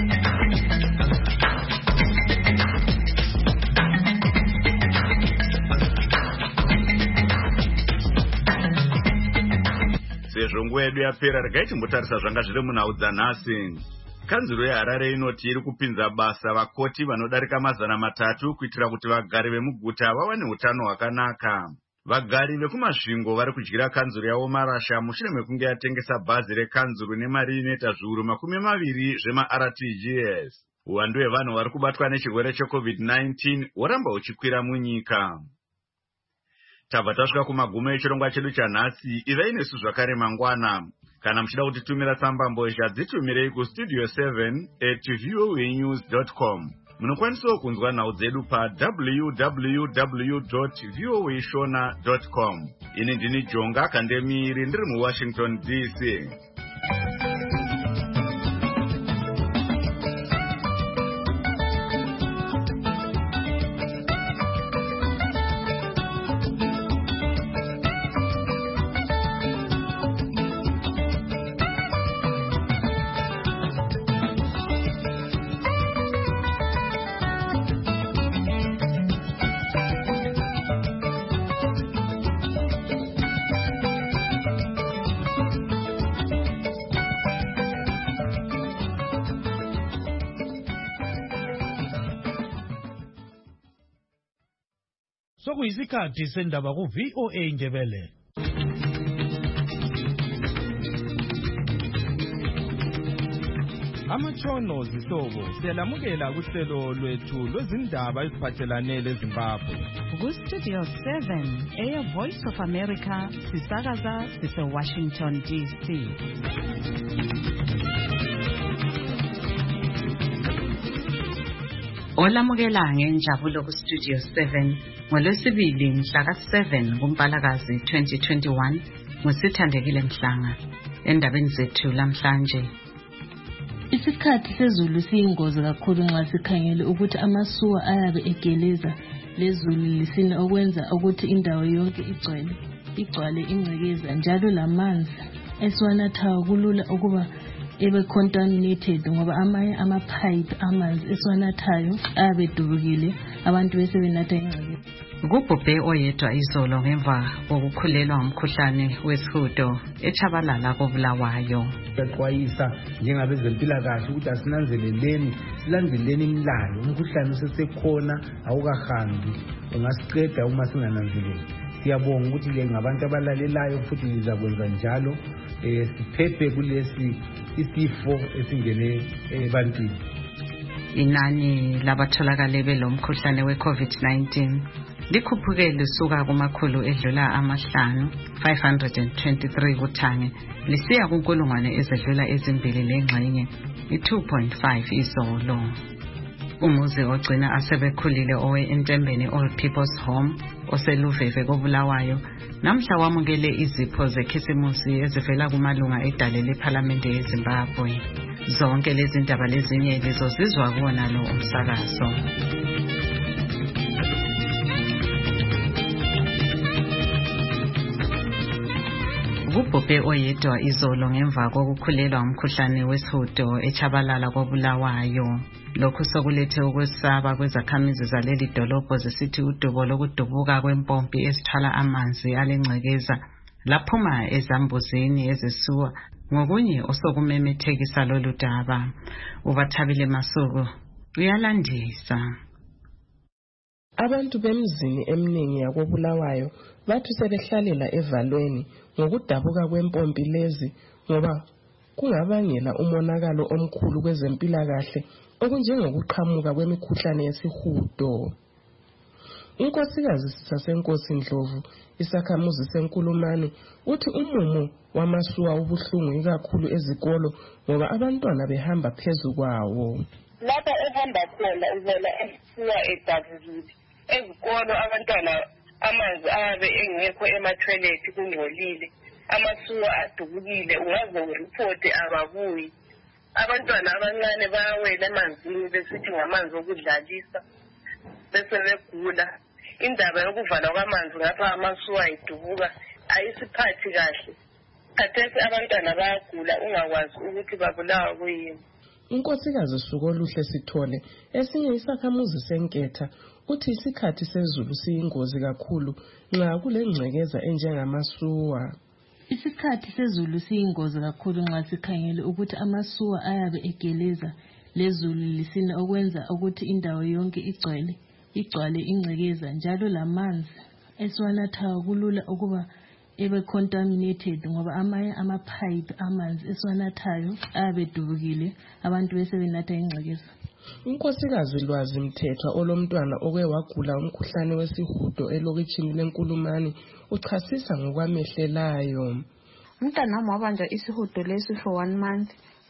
Sezvo nguva yedu yapera, regai timbotarisa zvanga zviri munhau dzanhasi. Kanzuro yeHarare inoti iri kupinza basa vakoti vanodarika mazana matatu kuitira kuti vagari vemuguta vawane utano hwakanaka. Vagari vekumasvingo vari kudyira kanzuro yavo marasha mushure mekunge yatengesa bhazi rekanzuro nemari inoita zviuru makumi maviri zvemaR T G S. Uwandu hwevanhu vari kubatwa nechirwere cheCovid nineteen huramba huchikwira munyika. Tabva tasvika kumagumo echirongwa chedu chanhasi. Ivai nesu zvakare mangwana. Kana muchida kutitumira tsamba mbozha dzitumirei kustudio seven at voanews dot com. Munokwanisawo kunzwa nhau dzedu pa w w w dot voa shona dot com. Ini ndini Jonga Kandemiri ndiri muWashington D C. Sokuyisikhathi sendaba ku V O A Ndebele. Amatshono zihlobo siyalamukela kuhlelo lwethu lwezindaba eziphathelane leZimbabwe. Ku Studio seven, Air Voice of America, sisakaza sise Washington D C. Olamukela ngenjabulo ku Studio seven ngolwesibili mhla ka seven kuMpalakazi twenty twenty-one ngusithandekile Mhlanga. Endabeni zethu lamhlanje, isikhathi sezulu siyingozi kakhulu nxa sikhangele ukuthi amasuwa ayabe egeleza lezulu lisina okwenza ukuthi indawo yonke igcwele igcwale ingcekeza, njalo lamanzi esiwanathayo kulula ukuba ebe contaminated ngoba amanye amapipe amanzi esiwanathayo ayabe edubukile, abantu bese benatha ingcekeza. Kubhubhe oyedwa izolo ngemva kokukhulelwa ngumkhuhlane wesihudo eChabalala koBulawayo. Yaxwayisa njengabezempilakahle ukuthi asinanzeleleni silandeleni imilayo, umkhuhlane usesekhona awukahambi, ungasiqeda uma singananzeleli. Siyabonga ukuthi ke ngabantu abalalelayo futhi sizakwenza njalo eh siphephe kulesi isifo esingene ebantwini. Inani labatholakala belomkhuhlane we-COVID nineteen likhuphuke lisuka kumakhulu edlula amahlanu five hundred twenty-three kuThange lisiya kunkulungwane ezedlula ezimbili lengxenye i-two point five izolo. Umuzi ogcina asebekhulile owe Entembeni All People's Home oseluveve koBulawayo namhla wamukele izipho zekhisimusi ezivela kumalunga edale lePhalamende yeZimbabwe. Zonke lezi ndaba lezinye lizozizwa kuwona lo umsakazo. Kubhubhe oyedwa izolo ngemva kokukhulelwa umkhuhlane wesihudo eChabalala koBulawayo. Lokhu sokulethe ukwesaba kwezakhamizi zaleli dolobho zisithi udubo lokudubuka kwempompi esithwala amanzi alengcekeza laphuma ezambuzini ezisuwa ngokunye osokumemethekisa lolu daba. Ubathabile Masuku uyalandisa. Abantu bemzini eminingi yakoBulawayo bathi sebehlalela evalweni ngokudabuka kwempompi lezi ngoba kungabangela umonakalo omkhulu kwezempilakahle okunjengokuqhamuka kwemikhuhlane yesihudo. Unkosikazi saseNkosi Ndlovu isakhamuzi seNkulumane uthi umumo wamasuwa ubuhlungu kakhulu ezikolo ngoba abantwana behamba phezu kwawo. Lapha ehamba khona uzona esuwa edabukile ezikolo, abantwana amanzi ayabe engekho ema-toilet kungcolile, amasuwa adubukile, ungaze uripoti ababuyi. Abantwana abancane bayawela emanzini besithi ngamanzi okudlalisa bese begula. Indaba yokuvalwa kwamanzi ngapha amasuwa idubuka ayisiphathi kahle. Khathesi abantwana bayagula ungakwazi ukuthi babulawa kuyini. Unkosikazi Sukoluhle Sithole esinye isakhamuzi seNketha uthi isikhathi sezulu siyingozi kakhulu nxa kulengcekeza enjengamasuwa. Isikhathi sezulu siyingozi kakhulu nxa sikhangele ukuthi amasuwa ayabe egeleza lezulu lisina okwenza ukuthi indawo yonke igcwele igcwale ingcekeza, njalo lamanzi esiwanathayo kulula ukuba ebe contaminated ngoba amanye amapipe amanzi esiwanathayo ayabe edubukile, abantu bese benatha ingcekeza. Unkosikazi Lwazi Mthethwa olomntwana oke wagula umkhuhlane wesihudo elokitshini leNkulumane uchasisa ngokwamehlelayo. Umntana wami wabanjwa isihudo lesi for one month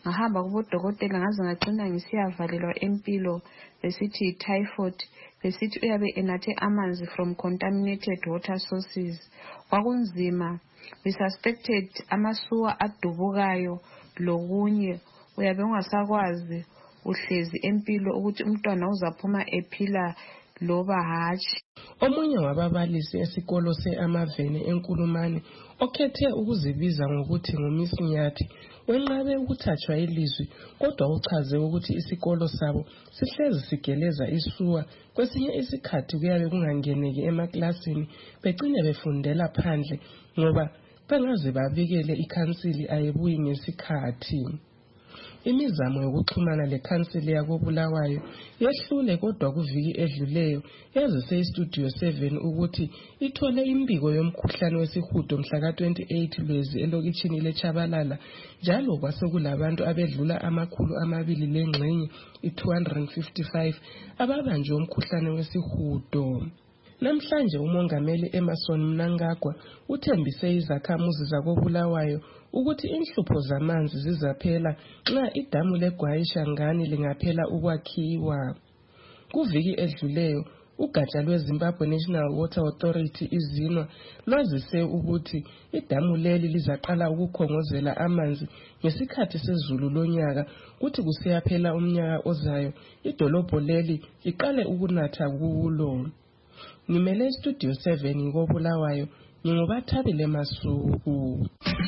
ngahamba kubodokotela ngaze ngagcina ngisiyavalelwa empilo besithi typhoid, besithi uyabe enathe amanzi from contaminated water sources. Kwakunzima, we suspected amasuwa adubukayo lokunye, uyabe ungasakwazi uhlezi empilo ukuthi umntwana uzaphuma ephila loba hatshi. Omunye wababalisi esikolo se-Amavene eNkulumane okhethe ukuzibiza ngokuthi nguMiss Nyathi wenqabe ukuthathwa ilizwi, kodwa uchaze ukuthi isikolo sabo sihlezi sigeleza isuwa. Kwesinye isikhathi kuyabe kungangeneki emaklasini, begcine befundela phandle ngoba bangaze babikele ikhansili ayebuyi ngesikhathi. Imizamo yokuxhumana lekhansili yakoBulawayo yehlule, kodwa kuviki edluleyo yazise iStudio seven ukuthi ithole imbiko yomkhuhlane wesihudo mhla ka twenty-eight Lwezi elokitshini leChabalala, njalo kwasekulabantu abedlula amakhulu amabili lengxenye i-two hundred fifty-five ababanjwe umkhuhlane wesihudo. Namhlanje umongameli Emerson Mnangagwa uthembise izakhamuzi zakoBulawayo ukuthi inhlupho zamanzi zizaphela nxa idamu leGwayishangani lingaphela ukwakhiwa. Kuviki edluleyo ugatsha lweZimbabwe National Water Authority izinwa lwazise ukuthi idamu leli lizaqala ukukhongozela amanzi ngesikhathi sezulu lonyaka, kuthi kusiyaphela umnyaka ozayo idolobho leli liqale ukunatha kulo. Ngimele Studio seven ngoBulawayo, ngingubathabile Masuku.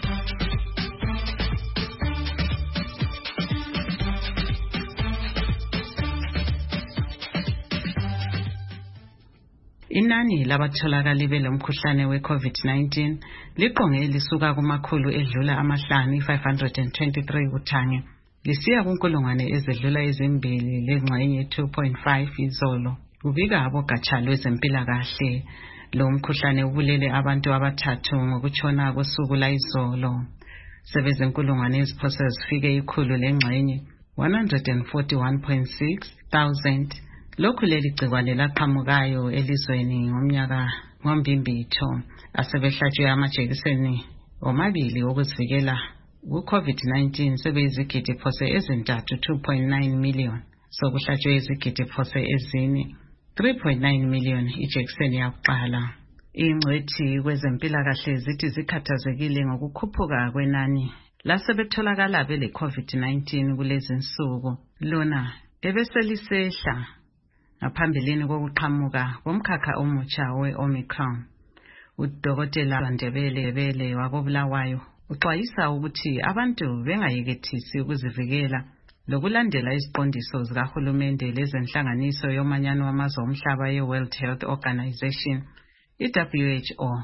Inani labatholakali belomkhuhlane we-COVID nineteen liqonge lisuka kumakhulu edlula amahlanu five hundred twenty-three kuthange lisiya kunkulungwane ezedlula ezimbili lengxenye two point five izolo. Kubika abogatsha lwezempilakahle lo mkhuhlane ubulele abantu abathathu ngokutshona kosuku layizolo. Sebezinkulungwane eziphose zifike ikhulu lengxenye one hundred forty-one point six thousand. Lokhu leli gcikwane laqhamukayo elizweni ngomnyaka ngombimbitho, asebehlatshwe amajekiseni omabili okuzivikela ku-COVID nineteen sebeyizigidi phose ezintathu two point nine million, sokuhlatshwe izigidi phose ezine three point nine million ijekiseni yakuqala. Ingcwethi kwezempilakahle zithi zikhathazekile ngokukhuphuka kwenani lasebetholakala bele COVID nineteen kulezi nsuku, lona ebeselisehla ngaphambilini kokuqhamuka komkhakha omutsha we-Omicron. Udokotela Ndebele Bele wakoBulawayo uxwayisa ukuthi abantu bengayekethisi ukuzivikela lokulandela iziqondiso zikahulumende lezenhlanganiso yomanyano wamazwe omhlaba ye-World Health Organization, i-W H O.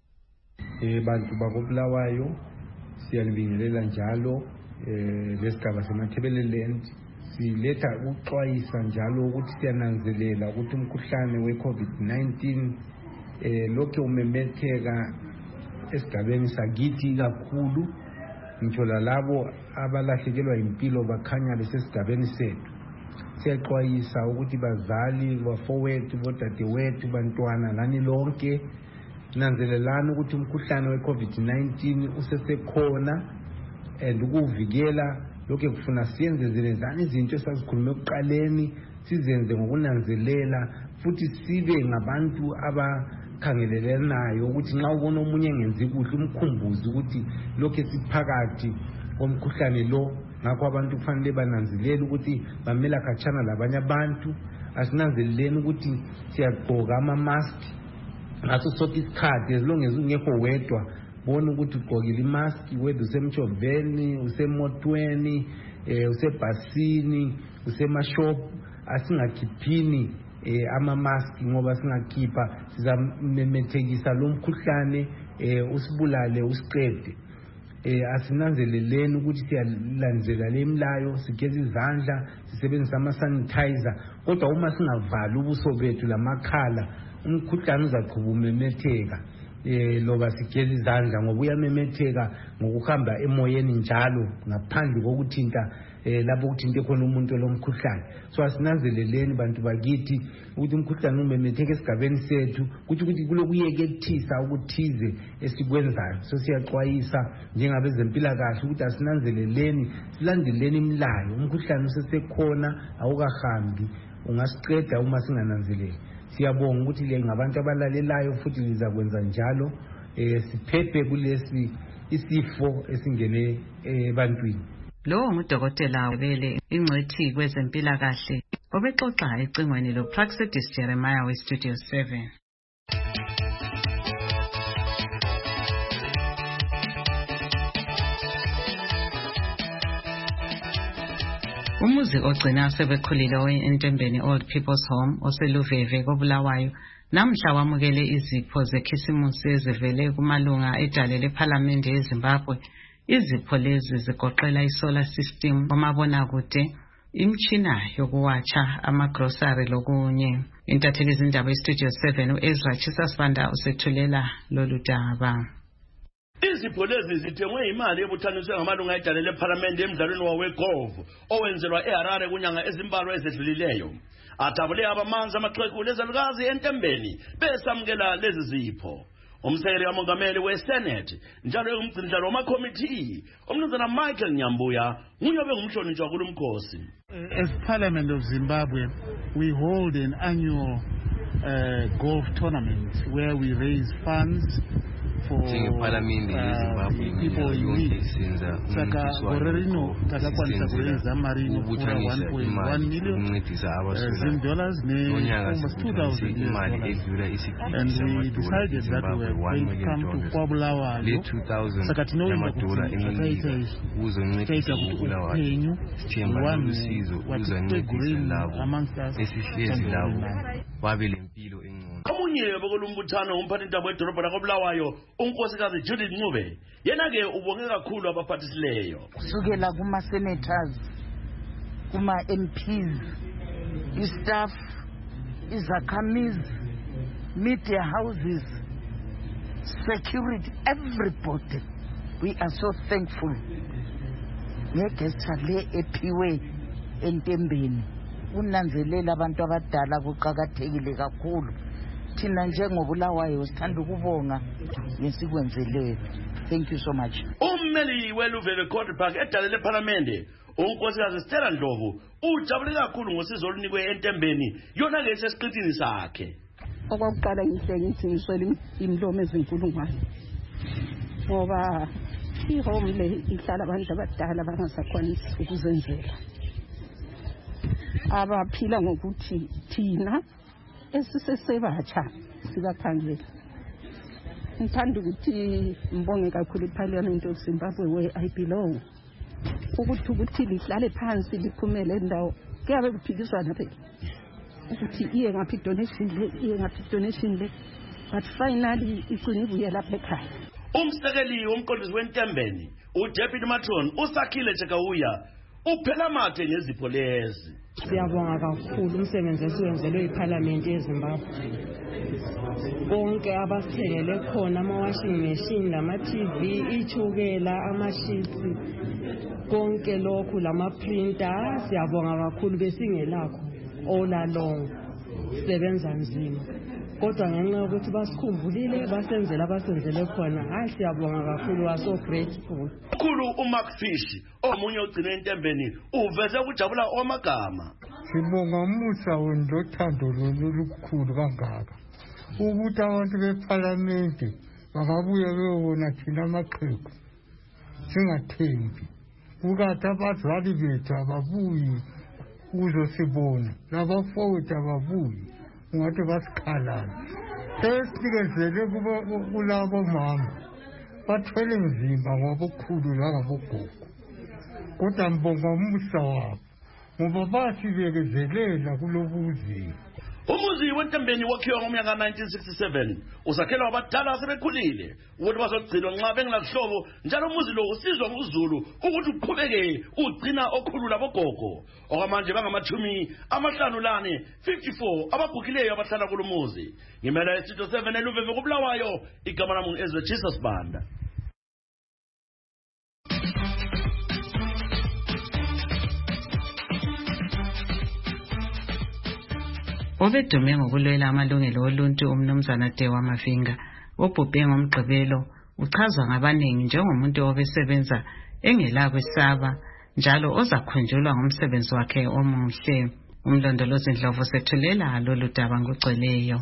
Eh bantu bakoBulawayo siyalibingelela njalo eh lesigaba seMathebeleland siletha ukuxwayisa njalo ukuthi siyananzelela ukuthi umkhuhlane we-COVID nineteen eh lokho umemetheka esigabeni sakithi kakhulu, ngitsho labo abalahlekelwa impilo bakhanya besesigabeni sethu. Siyaxwayisa ukuthi bazali, bafowethu, bodadewethu, bantwana lani lonke nanzelelani ukuthi umkhuhlane we-COVID nineteen usesekhona, and ukuvikela lokho kufuna siyenze zelezana izinto esazikhulume ekuqaleni, sizenze ngokunanzelela futhi sibe ngabantu abakhangelelanayo ukuthi nxa ubona omunye engenzi kuhle umkhumbuze ukuthi lokho esiphakathi komkhuhlane lo. Ngakho abantu kufanele bananzelele ukuthi bamela khatshana labanye abantu, asinanzeleleni ukuthi siyagqoka ama-mask ngaso sonke isikhathi as long as ungekho wedwa. Bona ukuthi ugqokile imask whether usemtshoveni, usemotweni, eh usebhasini, usemashop, asingakhiphini eh ama-mask ngoba singakhipha sizamemethekisa lo mkhuhlane eh usibulale usiqede. Eh asinanzeleleni ukuthi siyalandela lemlayo, sigeze izandla, sisebenzisa ama-sanitizer, kodwa uma singavali ubuso bethu lamakhala umkhuhlane uzaqhubeka umemetheka. Eh loba sigeze izandla ngoba uyamemetheka ngokuhamba emoyeni njalo ngaphandle kokuthinta eh lapho ukuthi into khona umuntu olomkhuhlane. So asinanzeleleni bantu bakithi ukuthi umkhuhlane umemetheke esigabeni sethu kuthi ukuthi kulokuyekethisa ukuthize esikwenzayo. So siyaxwayisa njengabezempilakahle ukuthi asinanzeleleni silandeleni imilayo. Umkhuhlane usesekhona awukahambi ungasiqeda uma singananzeleli. Siyabonga ukuthi le ngabantu abalalelayo futhi lizakwenza njalo eh siphephe kulesi isifo esingene ebantwini. Lo ngudokotela Webele ingcwethi kwezempilakahle obexoxa ecingweni lo Praxedis Jeremiah we Studio seven. Umuzi ogcina sebekhulile oentembeni Old People's Home oseluveve koBulawayo namhla wamukele izipho zekhisimusi ezivele kumalunga edale leParliament eZimbabwe. Izipho lezi zigoqela isolar system, omabona kude, imchina yokuwacha, amagrocery lokunye. Intatheli izindaba eStudio seven uEzra Chisasibanda usethulela lolu daba. Izipho lezi zithengwe imali ebuthaniswe ngamalunga edale leParliament emdlalweni wawegolf owenzelwa eHarare kunyanga ezimbalwa ezedlulileyo. Athabule abamanzi amaxhegu lezalukazi entembeni besamukela lezi zipho. Umsekeli kamongameli weSenate njalo umgcindlalo wamakomiti umnumzana Michael Nyambuya nguye obengumhlonishwa kulumkhosi. As Parliament of Zimbabwe, we hold an annual uh, golf tournament where we raise funds for uh, people in need. Saka gorerino takakwanisa kureza mari inokura one point one million Zim dollars ne almost two thousand U S dollars. And we decided that we were going to come to Kwabulawayo. Saka tinoimba kuti akaita izvi taita kuti upenyu hwevanhu vatitegureni amongst us Omunye bokulumbuthano umphathintambo wedolobha lakoBulawayo unkosikazi Judith Ncube yena ke ubonge kakhulu abaphathisileyo kusukela kuma senators kuma M Ps istaff izakhamizi media houses security everybody we are so thankful ngegesta le ephiwe entembeni unanzelela abantu abadala kuqhakathekile kakhulu thina njengoBulawayo sithanda ukubonga ngesikwenzeleyo. Thank you so much. Ummeli weluveve Court Park edale leParliament unkosikazi Stella Ndlovu ujabule kakhulu ngosizo olunikwe entembeni yona ke sesiqithini sakhe. Okokuqala ngihle ngithi ngiswele imlomo ezinkulungwane ngoba ihome le ihlala abantu abadala bangasakwanisi ukuzenzela abaphila ngokuthi thina esisesebatsha sibakhangela. Ngithanda ukuthi mbonge kakhulu iParliament of Zimbabwe where I belong ukuthi ukuthi lihlale phansi liphumele endawo kuyabe kuphikiswana phela ukuthi iye ngaphi donation le iye ngaphi donation le but finally igcine ibuye lapha ekhaya. Umsekeli womqondisi wentembeni uDeputy Matron usakhile Chekawuya uphela mathe ngezipho lezi. Siyabonga kakhulu umsebenzi esiwenzelwe iParliament yeZimbabwe. Bonke abasithengele khona ama-washing machine, lama-T V, ichukela, amashisi, konke lokhu lama-printer, siyabonga kakhulu besingelakho all along. Sisebenza nzima. Kodwa ngenxa yokuthi basikhumbulile basenzela abasenzele khona hayi siyabonga kakhulu wa so grateful. Kakhulu uMark Fish omunye ogcina entembeni uveze ukujabula omagama. Sibonga umusa wendothando lolukhulu kangaka ukuthi abantu beParliament bakabuye beyona thina amaqhegu singathembi ukade abazali bethu ababuyi ukuzosibona labafowethu ababuyi ungathi basikhalala sesikezele kulabo mama bathwele nzima ngobukhulu langabogogo kodwa mbonga umusa wabo ngoba basibekezelela kulobuzima. Umuzi wentembeni wakhiwa ngomnyaka nineteen sixty-seven usakhelwa abadala asebekhulile ukuthi bazogcinwa nxa bengelahlobo njalo umuzi lo usizwa nguzulu ukuthi uqhubeke ugcina okhulula bogogo okwamanje bangamachumi amahlanu lane fifty-four abagugileyo abahlala kulumuzi. Ngimela iStudio seven eluveve koBulawayo igama lami Ezra Jesus Banda. obedume ngokulwela amalungelo oluntu umnumzana Dewa Mavinga obhubhe ngomgqibelo uchazwa ngabaningi njengomuntu obesebenza engela kwesaba njalo ozakhunjulwa ngomsebenzi wakhe omuhle. Umlondolozi Ndlovu sethulela lolu daba ngocweleyo.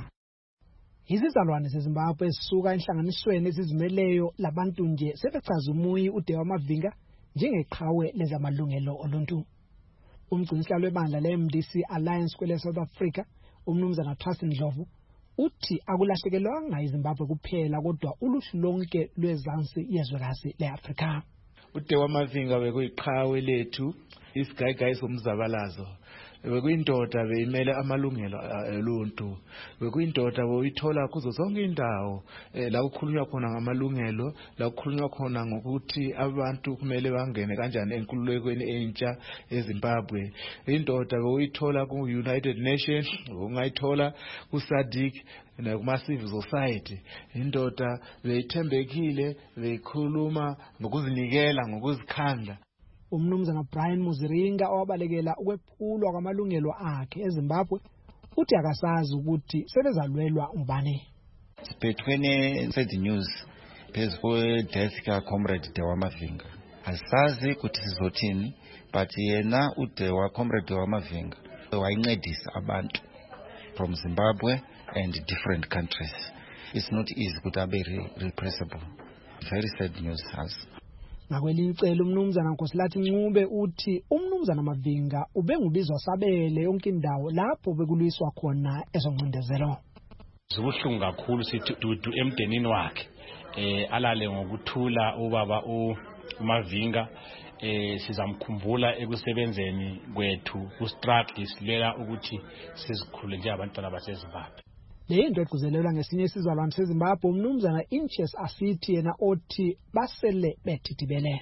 Izizalwane zeZimbabwe zisuka enhlanganisweni ezizimeleyo labantu nje sebechaza umuyi uDewa Mavinga njengeqhawe lezamalungelo oluntu. Umgcinisihlalo webandla le-M D C Alliance kwele South Africa, umnumzana Trust Ndlovu, uthi akulahlekelwanga iZimbabwe kuphela kodwa uluhlu lonke lwezansi yezwekazi le-Afrika. uDewa Mavinga bekuyiqhawe lethu, isigayigayi somzabalazo. Bekuyindoda beyimele amalungelo oluntu. Bekuyindoda boyithola kuzo zonke indawo la kukhulunywa khona ngamalungelo, la kukhulunywa khona ngokuthi abantu kumele bangene kanjani enkululekweni entsha eZimbabwe. Indoda boyithola ku United Nations, ungayithola ku S A D C na kuma civil society. Indoda beyithembekile, beyikhuluma ngokuzinikela, ngokuzikhandla. Umnumzana Brian Muziringa owabalekela ukwephulwa kwamalungelo akhe eZimbabwe uthi akasazi ukuthi sebezalwelwa ubani. Sibhethwene said news phezwe death ka comrade Dewa Mavinga. Asazi ukuthi sizothini, but yena uDewa comrade Dewa Mavinga wayincedisa abantu from Zimbabwe and different countries. It's not easy ukuthi abe repressible. Very sad news has. Ngakwelinye icele umnumzana Nkosilathi Ncube uthi umnumzana Mavinga ubengubizwa sabele yonke indawo lapho bekulwiswa khona ezoncindezelo. Zibuhlungu kakhulu sithi dudu emdenini wakhe eh alale ngokuthula ubaba uMavinga eh sizamkhumbula ekusebenzeni kwethu ku struggle silela ukuthi sizikhule nje abantwana baseZimbabwe. Le into egcizelelwa ngesinye isizalwane seZimbabwe umnumzana Inches Asithi yena othi basele bethithibele.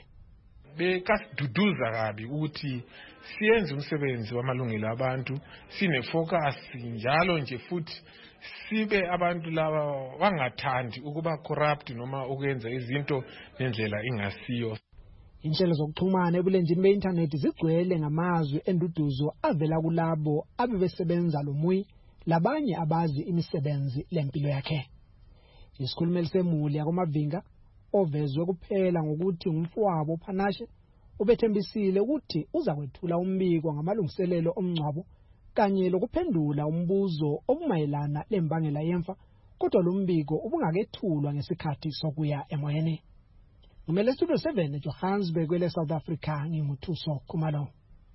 Bekasiduduza kabi ukuthi siyenze umsebenzi wamalungelo abantu, sine focus njalo nje futhi sibe abantu laba bangathandi ukuba corrupt noma ukwenza izinto ngendlela ingasiyo. Inhlelo zokuxhumana ebulenjini be-internet zigcwele ngamazwi enduduzo avela kulabo abebesebenza lo muyi labanye abazi imisebenzi lempilo yakhe. Isikhulumeli semuli yakoMavinga ovezwe kuphela ngokuthi umfowabo Phanashe ubethembisile ukuthi uza kwethula umbiko ngamalungiselelo omngcwabo kanye lokuphendula umbuzo obumayelana lembangela yemfa, kodwa lo mbiko ubungakethulwa ngesikhathi sokuya emoyeni. Ngumele Studio seven eJohannesburg kwele South Africa, nginguthuso Khumalo.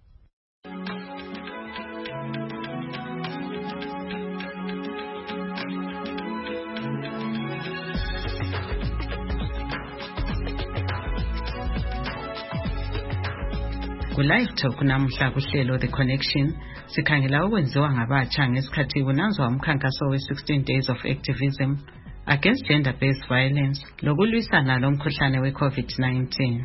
Ku-live talk namuhla kuhlelo The Connection sikhangela okwenziwa ngabatsha ngesikhathi kunanzwa umkhankaso we-sixteen days of activism against gender-based violence lokulwisana lomkhuhlane we-COVID nineteen.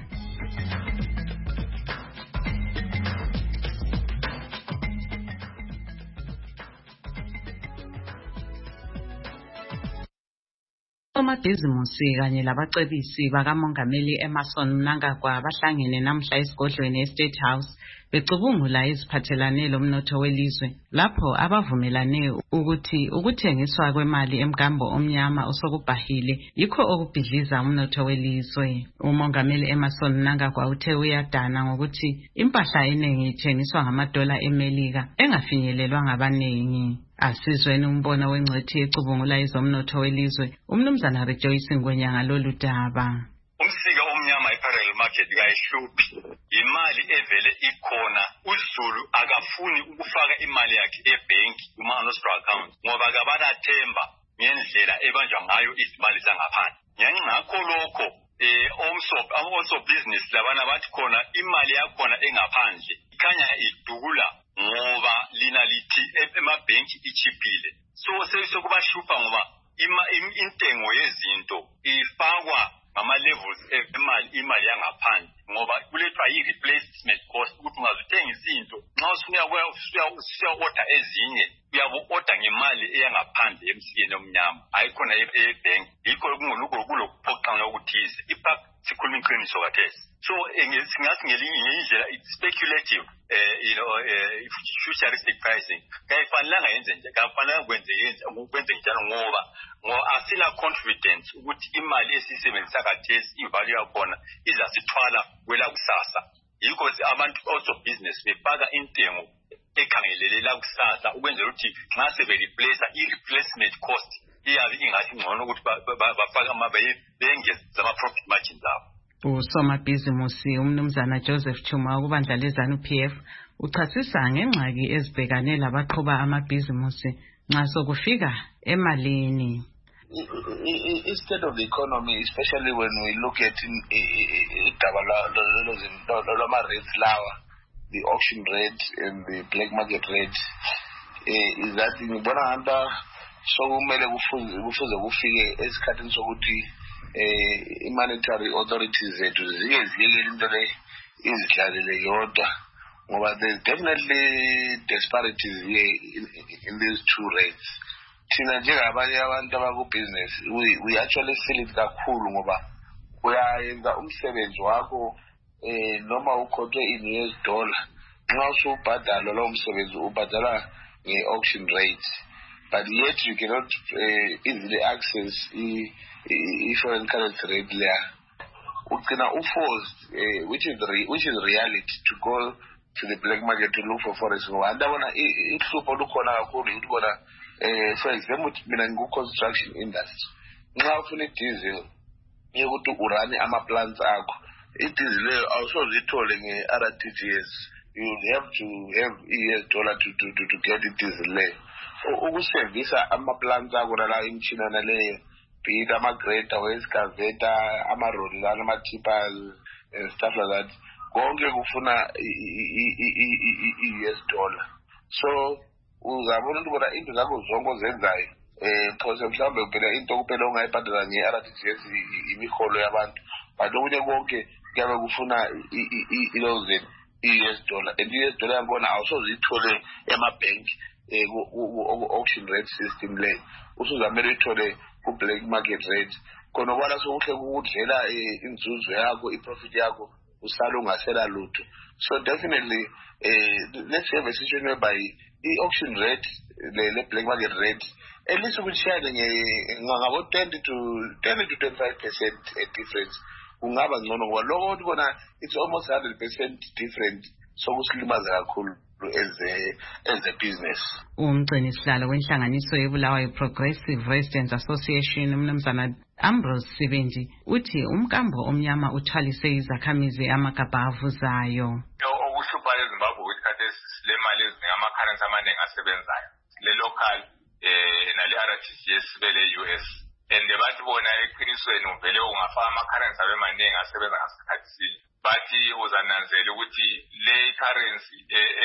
Omabhizimusi kanye labacebisi bakamongameli Emmerson Mnangagwa bahlangene namhla esigodlweni eState House becubungula iziphathelane lomnotho welizwe lapho abavumelane ukuthi ukuthengiswa kwemali emgambo omnyama osokubhahile yikho okubhidliza umnotho welizwe. Umongameli Emmerson Mnangagwa uthe uyadana ngokuthi impahla eningi ithengiswa ngamadola eMelika engafinyelelwa ngabaningi. Asizweni umbono wengcethi ecubungula izomnotho welizwe umnumzana Rejoice Ngwenyanga lolu daba. Umsika omnyama e-parallel market kayihluphi, imali evele ikhona. uZulu akafuni ukufaka imali yakhe ebhenki kuma-nostro account ngoba kabanathemba ngendlela ebanjwa ngayo izimali zangaphandle. Ngakho lokho eh omso business labana bathi khona imali yakhona engaphandle ikhanya idula ngoba lina lithi emabhenki ichipile. So sekubashupha ngoba intengo yezinto ifakwa ngama levels emali imali yangaphandle ngoba kulethwa i-replacement cost ukuthi ungazithenga izinto nxa usuya usuya order ezinye uyabu-order ngemali eyangaphandle emsikeni omnyama ayikhona ebank yikho kulokuphoqa ukuthize ipak sikhuluma iqiniso kathesi so singathi ngelinye indlela it's speculative uh, you know uh, futuristic pricing kayifanelanga yenze nje kafanelanga kwenze yenze ukwenze njalo ngoba ngoba asina confidence ukuthi imali esisebenzisa kathesi ivalue yakhona izasithwala kwela kusasa yikho abantu also business befaka intengo ekhangelela kusasa ukwenzela ukuthi nxa sebe replace i-replacement cost iyabe ingathi ngcono ukuthi bafaka amabaye bengeza ama profit margins abo. Usomabhizimusi umnumzana Joseph Chuma kubandla lezanu P F uchasisa ngengxaki ezibhekane labaqhuba amabhizimusi nxa sokufika emalini. Instead of the economy, especially when we look at the rates lower, the auction rate and the black market rate, uh, is that in Bonahanda, so kumele kufuze kufike esikhathini sokuthi eh monetary authorities zethu zike ziyekele into le izidlalele yodwa ngoba there's definitely disparities here in, in these two rates. Thina njengabanye abantu abaku business we, we actually feel it kakhulu ngoba uyayenza umsebenzi wakho eh noma ukhothwe in U S dollar nxa usubhadala lo msebenzi ubhadala nge-auction rate, but yet you cannot uh, easily access i-foreign currency rate there. Ugcina uforced, uh, which is re which is reality, to go to the black market to look for forex. Andabona ihlupho lukhona kakhulu ukubona eh for example mina ngiku-construction industry. Nxa ufuna i-diesel yokuthi urane ama-plants akho, i-diesel leyo awusozithole nge-R T G S. You have to have U S dollar to to to, to get i-diesel leyo. Ukusevisa ama-plants akho nala imishina naleyo, be it ama-grader, excavator, ama-rollers, ama-tippers and stuff like that, konke kufuna i-U S dollar. So uzabona ukuthi bona into zakho zonke ozenzayo eh phose mhlawumbe kuphela into kuphela ongayibhadala nge-R T G S imiholo yabantu, but okunye konke kuyabe kufuna i-thousand i-U S dollar, and i-U S dollar yakhona awusozithole emabhenki eh ku-auction rate system le, usuzamele uyithole ku-black market rate khona kwala sokuhle kukudlela inzuzo yakho, i-profit yakho usala ungasela lutho. So definitely uh, let's have a situation whereby i-auction rate le black market rate at least ukushayela ngabo twenty to twenty-five percent difference kungaba ngcono ngoba lokho ukuthi bona it's almost one hundred percent different, so kusilimaza kakhulu as a as a business. Umgcini sihlalo wenhlanganiso yebulawayo Progressive Residents Association umnumzana Ambrose Sibenji uthi umkambo omnyama uthwalise izakhamizi amagabha avuzayo. Okuhlupha eZimbabwe ukuthi kade le mali ezingama currency amaningi asebenzayo, le local eh nale R T G S bele U S, and bathi bona eqinisweni uvele ungafaka ama currency abemaningi asebenza ngasikhathi sinye, bathi uzananzela ukuthi le currency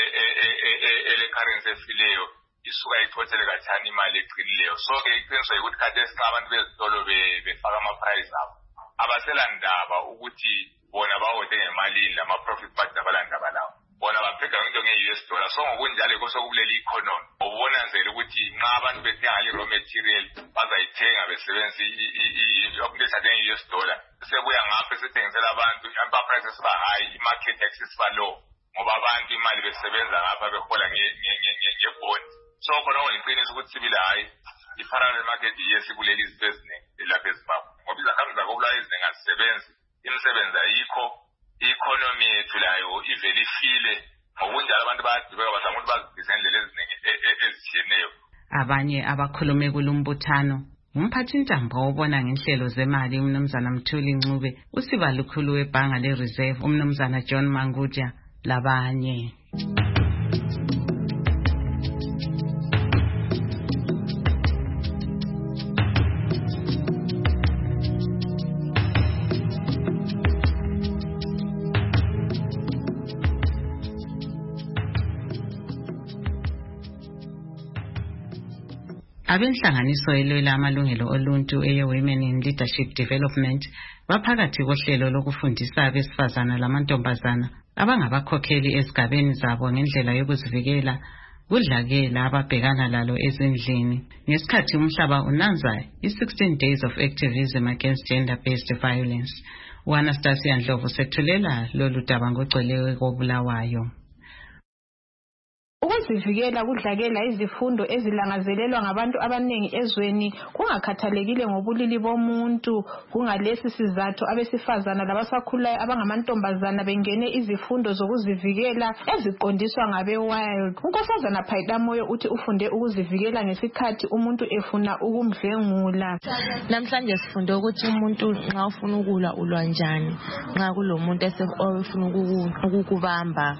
ele currency efileyo isuka ithothele kathani imali eqinileyo. So ke iqiniso ukuthi kade abantu bezitolo befaka ama price abo abaselandaba ukuthi bona bawode ngemali lama profit margin abalandaba lawo, bona bapheka into nge-U S dollar. So ngokunjalo koso kubuleli economy ubona nzela ukuthi nxa abantu bethenga le raw material bazayithenga besebenzisa okumisa nge-U S dollar, sebuya ngapha sethengisela abantu ama prices ba high, i-market access ba low ngoba abantu imali besebenza ngapha behola nge-bond. So khona ngoyiqiniso ukuthi sibile hayi i-parallel market yes kuleli izinto eziningi lapha eZimbabwe ngoba izakhamizi zakobula eziningi azisebenzi, imisebenzi ayikho, i-economy yethu layo ivele ifile, ngokunjalo abantu bayadibeka bazama ukuthi bazibhize ngendlela eziningi ezitshiyeneyo. Abanye abakhulume kulumbuthano umphathintambo obona ngenhlelo zemali umnumzana Mthuli Ncube, usiba lukhulu webhanga le-Reserve umnumzana John Mangudya labanye. Abenhlanganiso elwela amalungelo oluntu eye-Women in Leadership Development baphakathi kohlelo lokufundisa abesifazana lamantombazana abangabakhokheli ezigabeni zabo ngendlela yokuzivikela kudlakela ababhekana lalo ezindlini ngesikhathi umhlaba unanza i-sixteen days of activism against gender-based violence. U-Anastasia Ndlovu sethulela lolu daba ngogcweleyo koBulawayo. Ukuzivikela kudlakela izifundo ezilangazelelwa ngabantu abanengi ezweni kungakhathalekile ngobulili bomuntu. Kungalesi sizathu abesifazana labasakhulayo abangamantombazana bengene izifundo zokuzivikela eziqondiswa ngabe Wild. Unkosazana Phayida Moyo uthi ufunde ukuzivikela ngesikhathi umuntu efuna ukumdlengula. Namhlanje sifunde ukuthi umuntu nxa ufuna ukulwa ulwa njani nxa kulomuntu esefuna ukukubamba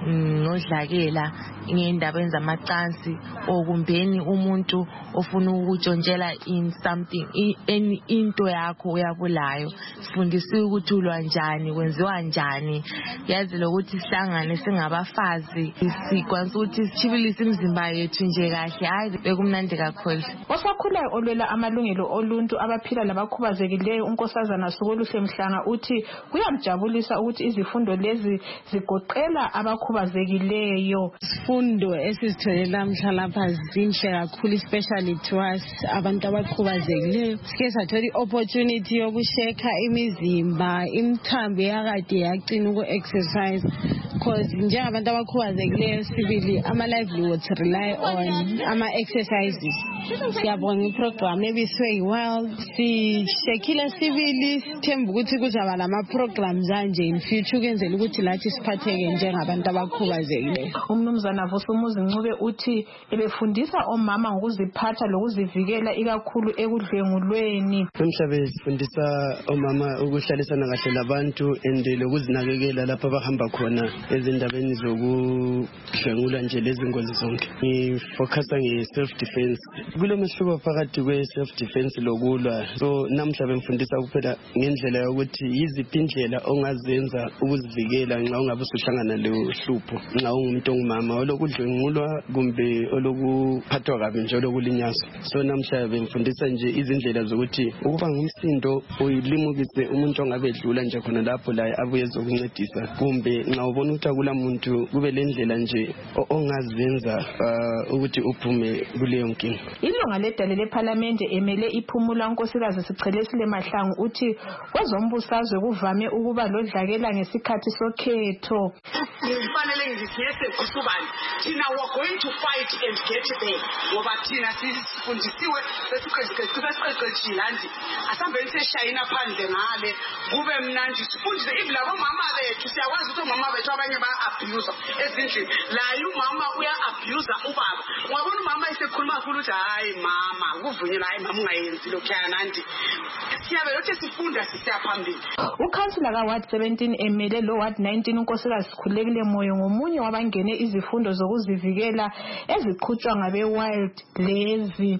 nodlakela ngendaba ezamacansi okumbeni umuntu ofuna ukutshontshela in something in into yakho uyabulayo. Sifundisiwe ukuthi ulwa njani kwenziwa njani. Yazi lokuthi sihlangane singabafazi sikwazi ukuthi sichibilise imizimba yethu nje kahle. Hayi bekumnandi kakhulu. Osakhulayo olwela amalungelo oluntu abaphila labakhubazekileyo unkosazana Sokoluhle Mhlanga uthi kuyamjabulisa ukuthi izifundo lezi zigoqela abakhubazekileyo. Izifundo esizitholela namhla lapha zinhle kakhulu, especially to us abantu abakhubazekileyo. Sike sathola i-opportunity yokusheka imizimba, imithambo yakade yaqina uku-exercise because njengabantu abakhubazekileyo sibili ama-livelihoods rely on ama-exercises. Siyabonga iprogram ebiswe yi-Wild, sishekile sibili sithemba ukuthi kuzaba lama-programs anje in future ukwenzela ukuthi lathi siphatheke njengabantu abakhubazekileyo. Umnumzana Vusumuzi Ncube uthi ebefundisa omama ngokuziphatha lokuzivikela ikakhulu ekudlengulweni. Umhlabe sifundisa omama ukuhlalisana kahle labantu ende lokuzinakekela lapha abahamba khona ezindabeni zokudlengula nje lezi ngozi zonke. Ngifocusa nge-self defense. Kulomehluko phakathi kwe-self defense lokulwa. So namhla bemfundisa kuphela ngendlela yokuthi yiziphi indlela ongazenza ukuzivikela nxa ungabe usuhlangana lohlupho nxa ungumuntu ongumama olokudlengulwa kumbe olokuphathwa kabi nje olokulinyazwa. So namhla bemfundisa nje izindlela zokuthi ukuba ngumsindo uyilimukise umuntu ongabe edlula nje khona lapho la abuye ezokuncedisa kumbe nxa ubona ukuthi akula muntu kube lendlela nje ongazenza ukuthi uphume kuleyo nkinga. Ilunga ledale leParliament emele iphumula unkosikazi Sichelesile Mahlangu uthi kwezombusazwe kuvame ukuba lodlakela ngesikhathi sokhetho. Ngifanele ngiziyese kusubani thina we are going to fight and get there ngoba thina sifundisiwe besiqeqeshile nje asambeni seshayina phandle ngale kube mnandi sifundise iblabo mama bethu siyakwazi ukuthi mama bethu abanye ba abuse ezindlini la umama uya abuse ubaba ngabona umama esekhuluma kakhulu ukuthi hayi mama kuvunyelwa hayi mama ungayenzi lokho yanandi siyabe lokho sifunda sisiyaphambili. Ukansila ka Ward seventeen emele lo Ward nineteen unkosikazi Sikhulekile Moyo ngomunye wabangene izifundo zokuzivikela eziqhutshwa ngabe Wild lezi.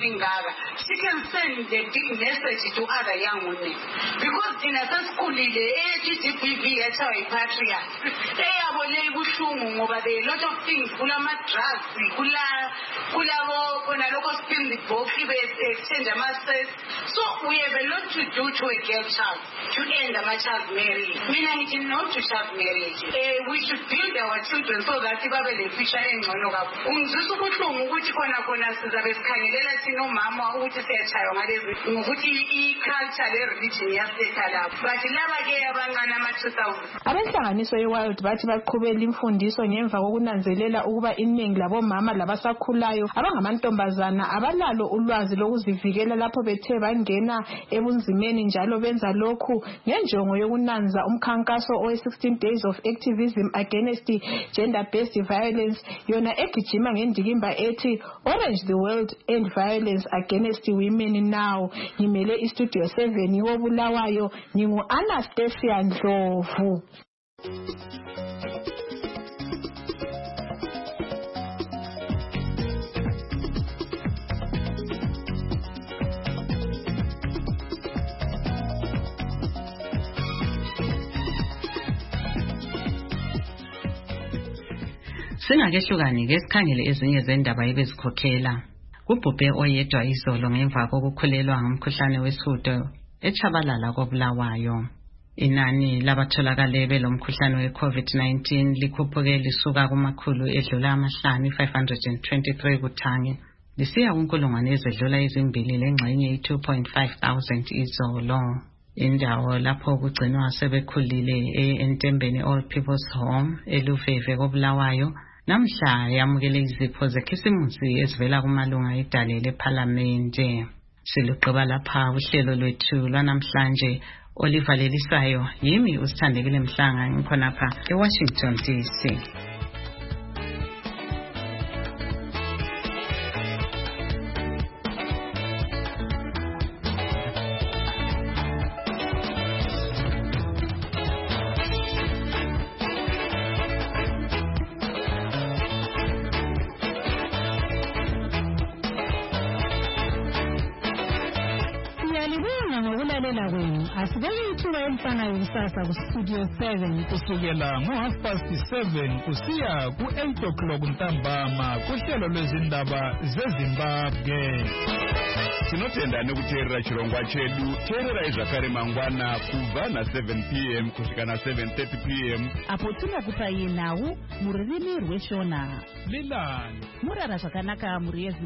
She can send the big message to other young women because in a school the G D P V is a patria. They are only bushungu ngoba there are a lot of things kula ma drugs kula kula wo kona local spin the book exchange masters. So we have a lot to do to a girl child to end the child marriage. Meaning not to child marriage. Uh, we should build our children so that they have a future engcono kakhulu. Umzuzu kuhlungu ukuthi kona kona sizabe sikhangelela sino mama ukuthi siyachaywa ngalezi ngokuthi i-culture le-religion yasethala but laba-ke abancane ama-two thousand. Abenhlanganiso ye-Wild bathi baqhubela imfundiso ngemva kokunanzelela ukuba iningi labomama labasakhulayo abangamantombazana abalalo ulwazi lokuzivikela lapho bethe bangena ebunzimeni njalo benza lokhu ngenjongo yokunanza umkhankaso owe-sixteen days of activism against gender-based violence yona egijima ngendikimba ethi Orange the World and Violence against women now. Ngimele istudio seven yoBulawayo ngingu Anastasia Ndlovu. Singakehlukani ke sikhangele ezinye zendaba ebezikhokhela. Kubhubhe oyedwa izolo ngemva kokukhulelwa ngomkhuhlane wesihudo eChabalala koBulawayo. Inani labatholakale belomkhuhlane we-COVID nineteen likhuphuke lisuka kumakhulu edlula amahlanu five hundred twenty-three kuthange lisiya kunkulungwane ezedlula ezimbili lengxenye i-two point five thousand izolo. Indawo lapho kugcinwa sebekhulile e-Entembeni All People's Home eLuveve koBulawayo namhla yamukele izipho zekhisimusi ezivela kumalunga edale lephalamende. Siluqaba lapha uhlelo lwethu lwanamhlanje olivalelisayo yimi usithandekile Mhlanga ngikhonapha eWashington D C. Asibeke ithuba elifanayo kusasa ku-Studio seven kusukela ngo-half past seven kusiya ku-eight o'clock ntambama kuhlelo lwezindaba zeZimbabwe. Tinotenda nekuteerera chirongwa chedu. Teerera zvakare mangwana kubva na seven p m kusvika na seven thirty p m apo tinokupa iye nhau mururimi rweshona. Lilani Murara zvakanaka muri